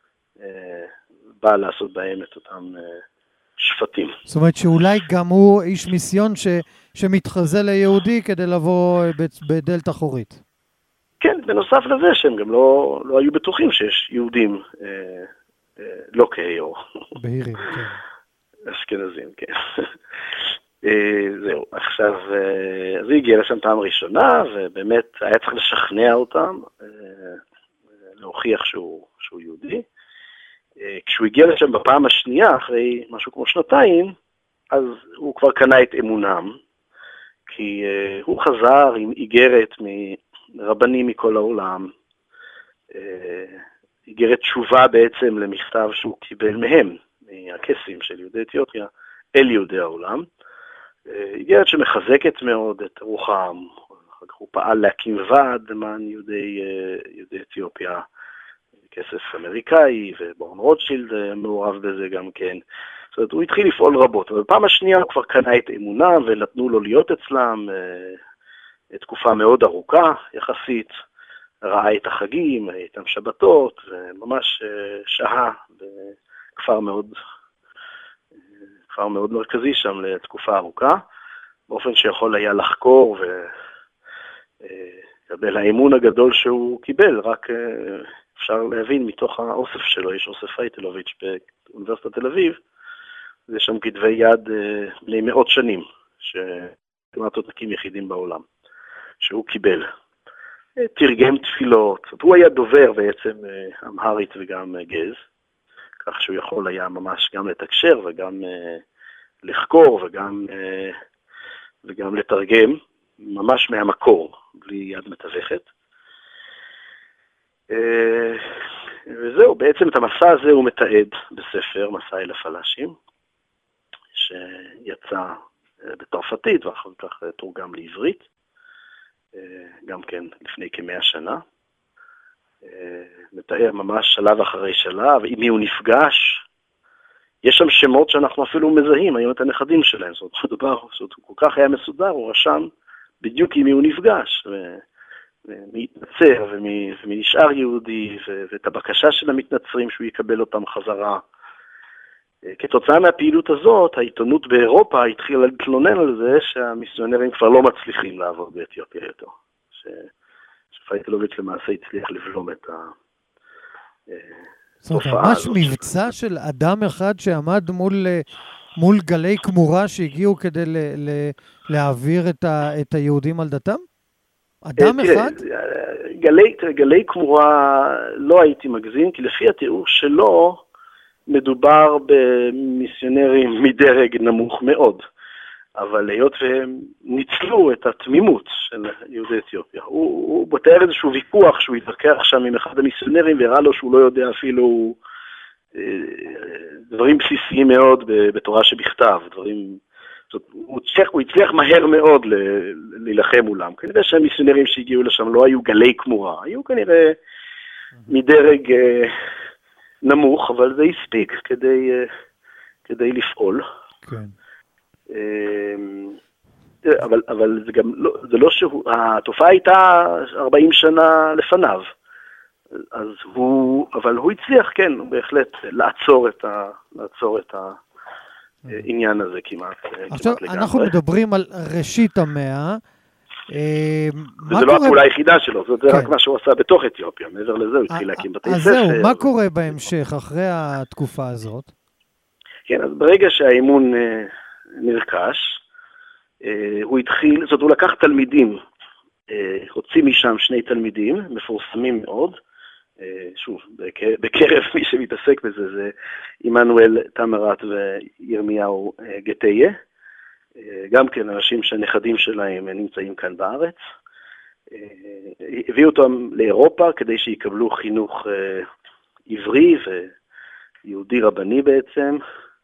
בא לעשות בהם את אותם שפטים. זאת אומרת שאולי גם הוא איש מיסיון ש, שמתחזה ליהודי כדי לבוא בדלת אחורית. כן, בנוסף לזה שהם גם לא, לא היו בטוחים שיש יהודים אה, אה, לא כאיור. בהירים, כן. אשכנזים, כן. אה, זהו, עכשיו, אה, אז הוא הגיע לשם פעם ראשונה, ובאמת היה צריך לשכנע אותם, אה, להוכיח שהוא, שהוא יהודי. כשהוא הגיע לשם בפעם השנייה, אחרי משהו כמו שנתיים, אז הוא כבר קנה את אמונם, כי uh, הוא חזר עם איגרת מרבנים מכל העולם, uh, איגרת תשובה בעצם למכתב שהוא קיבל מהם, מהקסים של יהודי אתיופיה, אל יהודי העולם. Uh, איגרת שמחזקת מאוד את רוחם, הוא פעל להקים ועד למען יהודי, uh, יהודי אתיופיה, כסף אמריקאי, ובורן רוטשילד מעורב בזה גם כן. זאת אומרת, הוא התחיל לפעול רבות, אבל בפעם השנייה הוא כבר קנה את אמונם, ונתנו לו להיות אצלם אה, תקופה מאוד ארוכה יחסית, ראה את החגים, איתם שבתות, וממש אה, שהה בכפר מאוד, אה, כפר מאוד מרכזי שם לתקופה ארוכה, באופן שיכול היה לחקור ולקבל אה, האמון הגדול שהוא קיבל, רק... אה, אפשר להבין מתוך האוסף שלו, יש אוסף אייטלוביץ' באוניברסיטת תל אביב, יש שם כתבי יד בני מאות שנים, שכמעט עותקים יחידים בעולם, שהוא קיבל. תרגם תפילות, הוא היה דובר בעצם אמהרית וגם גז, כך שהוא יכול היה ממש גם לתקשר וגם לחקור וגם, וגם לתרגם, ממש מהמקור, בלי יד מתווכת. וזהו, בעצם את המסע הזה הוא מתעד בספר, מסע אל הפלאשים, שיצא בתרפתית ואחר כך תורגם לעברית, גם כן לפני כמאה שנה. מתאר ממש שלב אחרי שלב, עם מי הוא נפגש. יש שם שמות שאנחנו אפילו מזהים, היום את הנכדים שלהם, זאת אומרת, דבר, זאת, הוא כל כך היה מסודר, הוא רשם בדיוק עם מי הוא נפגש, ו... ומי יתנצר, ומי, ומי נשאר יהודי, ו, ואת הבקשה של המתנצרים שהוא יקבל אותם חזרה. כתוצאה מהפעילות הזאת, העיתונות באירופה התחילה להתלונן על זה שהמיסיונרים כבר לא מצליחים לעבוד באתיופיה יותר. שפייטלוביץ' למעשה הצליח לבלום את התופעה הזאת. זאת ממש מבצע של אדם אחד שעמד מול, מול גלי כמורה שהגיעו כדי ל, ל, להעביר את, ה, את היהודים על דתם? אדם אחד? גלי, גלי כמורה לא הייתי מגזים, כי לפי התיאור שלו מדובר במיסיונרים מדרג נמוך מאוד, אבל היות והם ניצלו את התמימות של יהודי אתיופיה, הוא, הוא בתאר איזשהו ויכוח שהוא התווכח שם עם אחד המיסיונרים והראה לו שהוא לא יודע אפילו דברים בסיסיים מאוד בתורה שבכתב, דברים... זאת, הוא, הצליח, הוא הצליח מהר מאוד ל, להילחם מולם. כנראה שהמיסיונרים שהגיעו לשם לא היו גלי כמורה, היו כנראה מדרג אה, נמוך, אבל זה הספיק כדי, אה, כדי לפעול. כן. אה, אבל, אבל זה גם לא, זה לא שהוא, התופעה הייתה ארבעים שנה לפניו. אז הוא, אבל הוא הצליח, כן, הוא בהחלט לעצור את ה, לעצור את העניין הזה כמעט. עכשיו, כמעט אנחנו לגמרי. מדברים על ראשית המאה. וזה לא הפעולה היחידה שלו, זה רק מה שהוא עשה בתוך אתיופיה, מעבר לזה הוא התחיל להקים בתי ספר. אז זהו, מה קורה בהמשך, אחרי התקופה הזאת? כן, אז ברגע שהאימון נרכש, הוא התחיל, זאת אומרת, הוא לקח תלמידים, הוציא משם שני תלמידים, מפורסמים מאוד, שוב, בקרב מי שמתעסק בזה, זה עמנואל תמרת וירמיהו גטיה, גם כן אנשים שהנכדים שלהם נמצאים כאן בארץ, הביאו אותם לאירופה כדי שיקבלו חינוך עברי ויהודי רבני בעצם,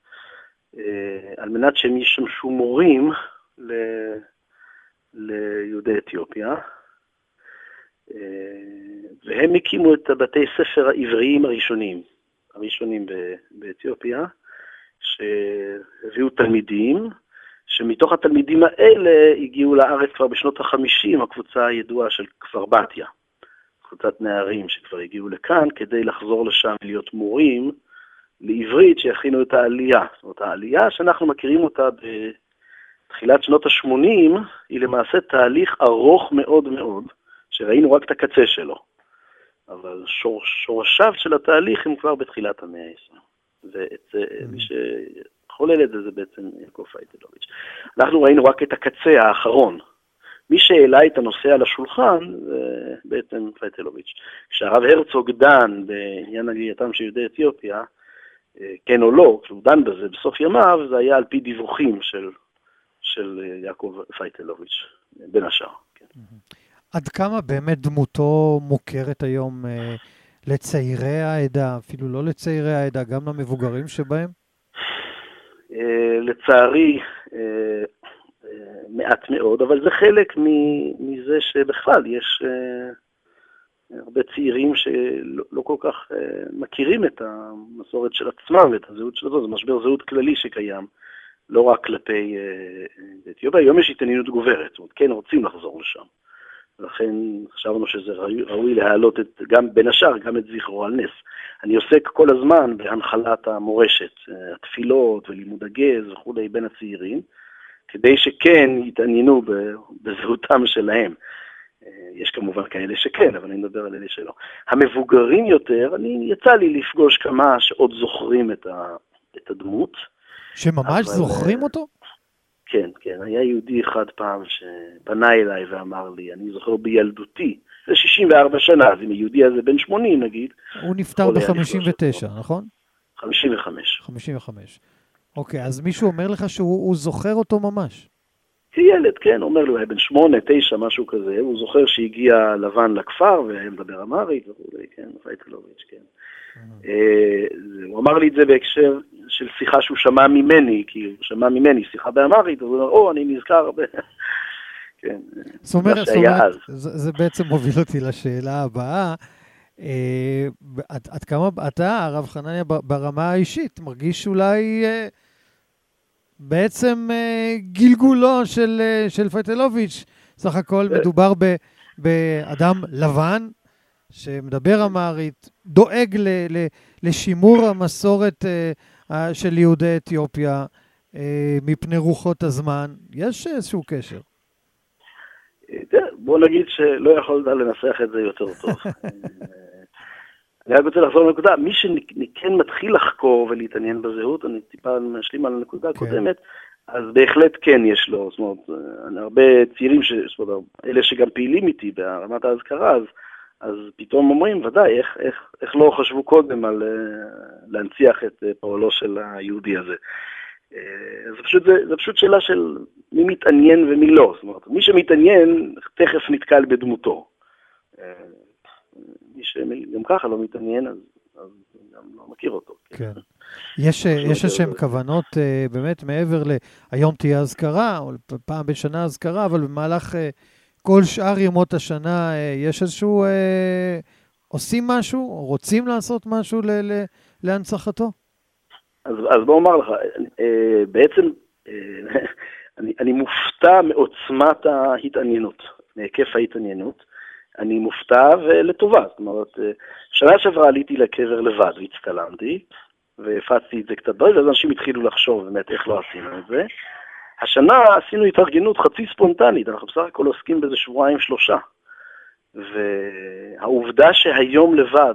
על מנת שהם ישמשו מורים ליהודי אתיופיה, והם הקימו את בתי ספר העבריים הראשונים, הראשונים באתיופיה, שהביאו תלמידים, שמתוך התלמידים האלה הגיעו לארץ כבר בשנות החמישים, הקבוצה הידועה של כפר בתיה, קבוצת נערים שכבר הגיעו לכאן, כדי לחזור לשם להיות מורים לעברית שיכינו את העלייה. זאת אומרת, העלייה שאנחנו מכירים אותה בתחילת שנות ה-שמונים, היא למעשה תהליך ארוך מאוד מאוד, שראינו רק את הקצה שלו. אבל שור, שורשיו של התהליך הם כבר בתחילת המאה ה-עשרים. ואת מי שחולל את זה זה בעצם יעקב פייטלוביץ'. אנחנו ראינו רק את הקצה האחרון. מי שהעלה את הנושא על השולחן זה בעצם פייטלוביץ'. כשהרב הרצוג דן בעניין עלייתם של יהודי אתיופיה, כן או לא, כשהוא דן בזה בסוף ימיו, זה היה על פי דיווחים של, של יעקב פייטלוביץ', בין השאר. כן. עד כמה באמת דמותו מוכרת היום אה, לצעירי העדה, אפילו לא לצעירי העדה, גם למבוגרים שבהם? אה, לצערי, אה, אה, מעט מאוד, אבל זה חלק מזה שבכלל יש אה, הרבה צעירים שלא לא כל כך אה, מכירים את המסורת של עצמם ואת הזהות של זה, זה משבר זהות כללי שקיים, לא רק כלפי אה, אתיופיה. היום יש התעניינות גוברת, זאת אומרת, כן רוצים לחזור לשם. ולכן חשבנו שזה ראוי, ראוי להעלות את, גם בין השאר, גם את זכרו על נס. אני עוסק כל הזמן בהנחלת המורשת, התפילות ולימוד הגז וכולי בין הצעירים, כדי שכן יתעניינו בזהותם שלהם. יש כמובן כאלה שכן, אבל אני מדבר על אלה שלא. המבוגרים יותר, אני יצא לי לפגוש כמה שעוד זוכרים את, ה, את הדמות. שממש אבל... זוכרים אותו? כן, כן. היה יהודי אחד פעם שפנה אליי ואמר לי, אני זוכר בילדותי, זה שישים וארבע שנה, אז אם היהודי הזה בן שמונים נגיד. הוא נפטר ב-חמישים ותשע, נכון? חמישים וחמש. חמישים וחמש. אוקיי, אז מישהו אומר לך שהוא זוכר אותו ממש? כילד, כן, אומר לו, היה בן שמונה, תשע, משהו כזה, הוא זוכר שהגיע לבן לכפר, והיה מדבר אמרית וכו', כן, פייטלוביץ', כן. הוא אמר לי את זה בהקשר של שיחה שהוא שמע ממני, כי הוא שמע ממני שיחה באמרית, אז הוא אומר, או, אני נזכר, כן, מה שהיה אז. זה בעצם מוביל אותי לשאלה הבאה, עד כמה אתה, הרב חנניה, ברמה האישית, מרגיש אולי בעצם גלגולו של פייטלוביץ', סך הכל מדובר באדם לבן, שמדבר אמרית, דואג ל, ל, לשימור המסורת uh, של יהודי אתיופיה uh, מפני רוחות הזמן. יש איזשהו קשר? בוא נגיד שלא יכולת לנסח את זה יותר טוב. אני רק רוצה לחזור לנקודה, מי שכן מתחיל לחקור ולהתעניין בזהות, אני טיפה משלים על הנקודה הקודמת, אז בהחלט כן יש לו, זאת אומרת, הרבה צעירים, זאת אומרת, אלה שגם פעילים איתי ברמת ההזכרה, אז אז פתאום אומרים, ודאי, איך, איך, איך לא חשבו קודם על uh, להנציח את uh, פועלו של היהודי הזה. Uh, זה, פשוט, זה, זה פשוט שאלה של מי מתעניין ומי לא. זאת אומרת, מי שמתעניין, תכף נתקל בדמותו. Uh, מי שגם ככה לא מתעניין, אז, אז גם לא מכיר אותו. כן. יש, יש איזשהם כוונות uh, באמת מעבר ל... היום תהיה הזכרה, או פעם בשנה הזכרה, אבל במהלך... Uh, כל שאר ימות השנה, יש איזשהו, אה, עושים משהו, או רוצים לעשות משהו ל, ל, להנצחתו? אז, אז בוא אומר לך, אה, בעצם, אה, אני, אני מופתע מעוצמת ההתעניינות, מהיקף ההתעניינות. אני מופתע ולטובה. זאת אומרת, שנה שעברה עליתי לקבר לבד, והצטלמתי, והפצתי את זה קצת ברגע, אז אנשים התחילו לחשוב באמת איך לא עשינו את זה. השנה עשינו התארגנות חצי ספונטנית, אנחנו בסך הכל עוסקים בזה שבועיים שלושה. והעובדה שהיום לבד,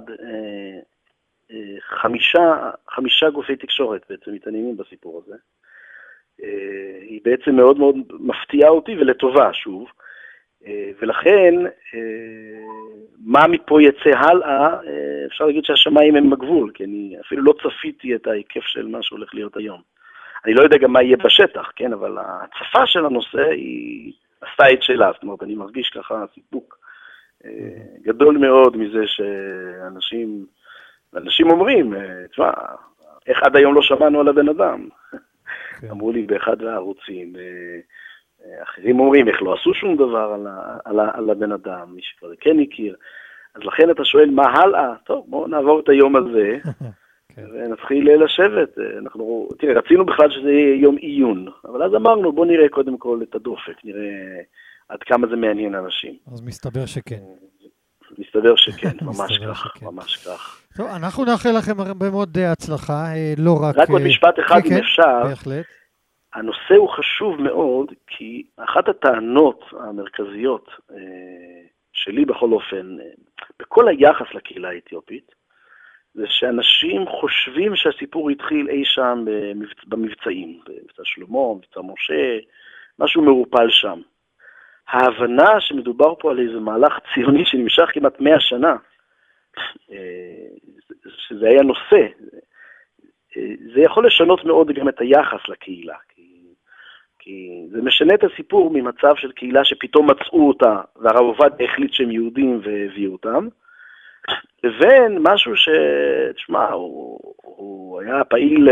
חמישה, חמישה גופי תקשורת בעצם מתעניינים בסיפור הזה, היא בעצם מאוד מאוד מפתיעה אותי ולטובה שוב, ולכן מה מפה יצא הלאה, אפשר להגיד שהשמיים הם הגבול, כי אני אפילו לא צפיתי את ההיקף של מה שהולך להיות היום. אני לא יודע גם מה יהיה בשטח, כן, אבל ההצפה של הנושא היא עשתה את שלה, זאת אומרת, אני מרגיש ככה סיפוק גדול מאוד מזה שאנשים, אנשים אומרים, תשמע, איך עד היום לא שמענו על הבן אדם? אמרו לי באחד הערוצים, אחרים אומרים, איך לא עשו שום דבר על, ה, על, ה, על הבן אדם, מי שכבר כן הכיר. אז לכן אתה שואל, מה הלאה? טוב, בואו נעבור את היום הזה, ונתחיל לשבת. אנחנו, תראה, רצינו בכלל שזה יהיה יום עיון, אבל אז אמרנו, בואו נראה קודם כל את הדופק, נראה עד כמה זה מעניין אנשים. אז מסתבר שכן. מסתבר שכן, ממש כך, ממש כך. טוב, אנחנו נאחל לכם הרבה מאוד הצלחה, לא רק... רק עוד משפט אחד אם אפשר. בהחלט. הנושא הוא חשוב מאוד, כי אחת הטענות המרכזיות שלי בכל אופן, בכל היחס לקהילה האתיופית, זה שאנשים חושבים שהסיפור התחיל אי שם במבצעים, במבצע שלמה, מבצע משה, משהו מרופל שם. ההבנה שמדובר פה על איזה מהלך ציוני שנמשך כמעט מאה שנה, שזה היה נושא, זה יכול לשנות מאוד גם את היחס לקהילה, כי, כי זה משנה את הסיפור ממצב של קהילה שפתאום מצאו אותה, והרב עובדיה החליט שהם יהודים והביאו אותם, לבין משהו ש... תשמע, הוא, הוא היה פעיל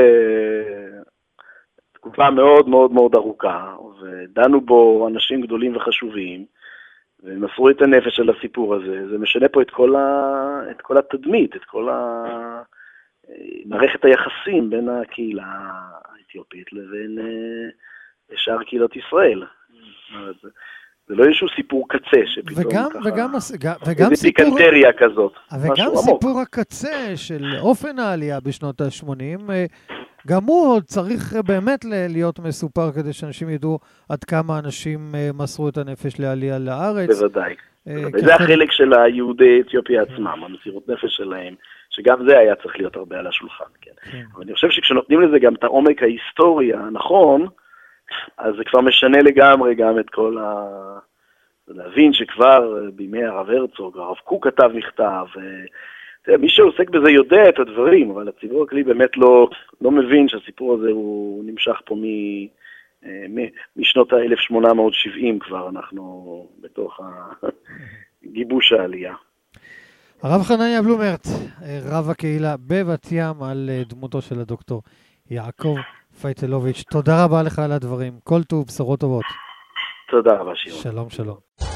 תקופה מאוד מאוד מאוד ארוכה, ודנו בו אנשים גדולים וחשובים, ומסרו את הנפש של הסיפור הזה. זה משנה פה את כל, ה... את כל התדמית, את כל ה... מערכת היחסים בין הקהילה האתיופית לבין שאר קהילות ישראל. זה, זה לא איזשהו סיפור קצה שפתאום וגם, ככה... וגם, וגם איזו פיקנטריה כזאת. וגם סיפור עמוק. הקצה של אופן העלייה בשנות ה-שמונים, גם הוא צריך באמת להיות מסופר כדי שאנשים ידעו עד כמה אנשים מסרו את הנפש לעלייה לארץ. בוודאי. וזה החלק של היהודי אתיופיה עצמם, המסירות נפש שלהם, שגם זה היה צריך להיות הרבה על השולחן. כן. אבל אני חושב שכשנותנים לזה גם את העומק ההיסטורי הנכון, אז זה כבר משנה לגמרי גם את כל ה... להבין שכבר בימי הרב הרצוג, הרב קוק כתב מכתב, מי שעוסק בזה יודע את הדברים, אבל הציבור הכללי באמת לא, לא מבין שהסיפור הזה הוא נמשך פה מ, מ, משנות ה-אלף שמונה מאות שבעים כבר, אנחנו בתוך גיבוש העלייה. הרב חנניה בלומרט, רב הקהילה בבת ים, על דמותו של הדוקטור יעקב פייטלוביץ', תודה רבה לך על הדברים, כל טוב, בשורות טובות. תודה רבה שירון. שלום שלום.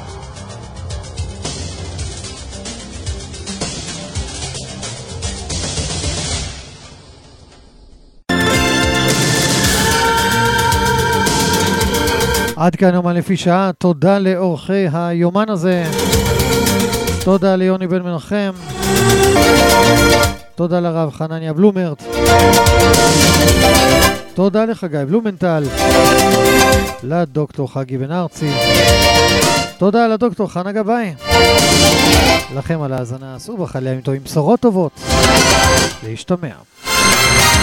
עד כאן יומן לפי שעה, תודה לאורחי היומן הזה, תודה ליוני בן מנחם, תודה לרב חנניה בלומרט, תודה לחגי בלומנטל, לדוקטור חגי בן ארצי, תודה לדוקטור חנה גבאי, לכם על ההאזנה, סעו בחליה עם בשורות טובות, להשתמע.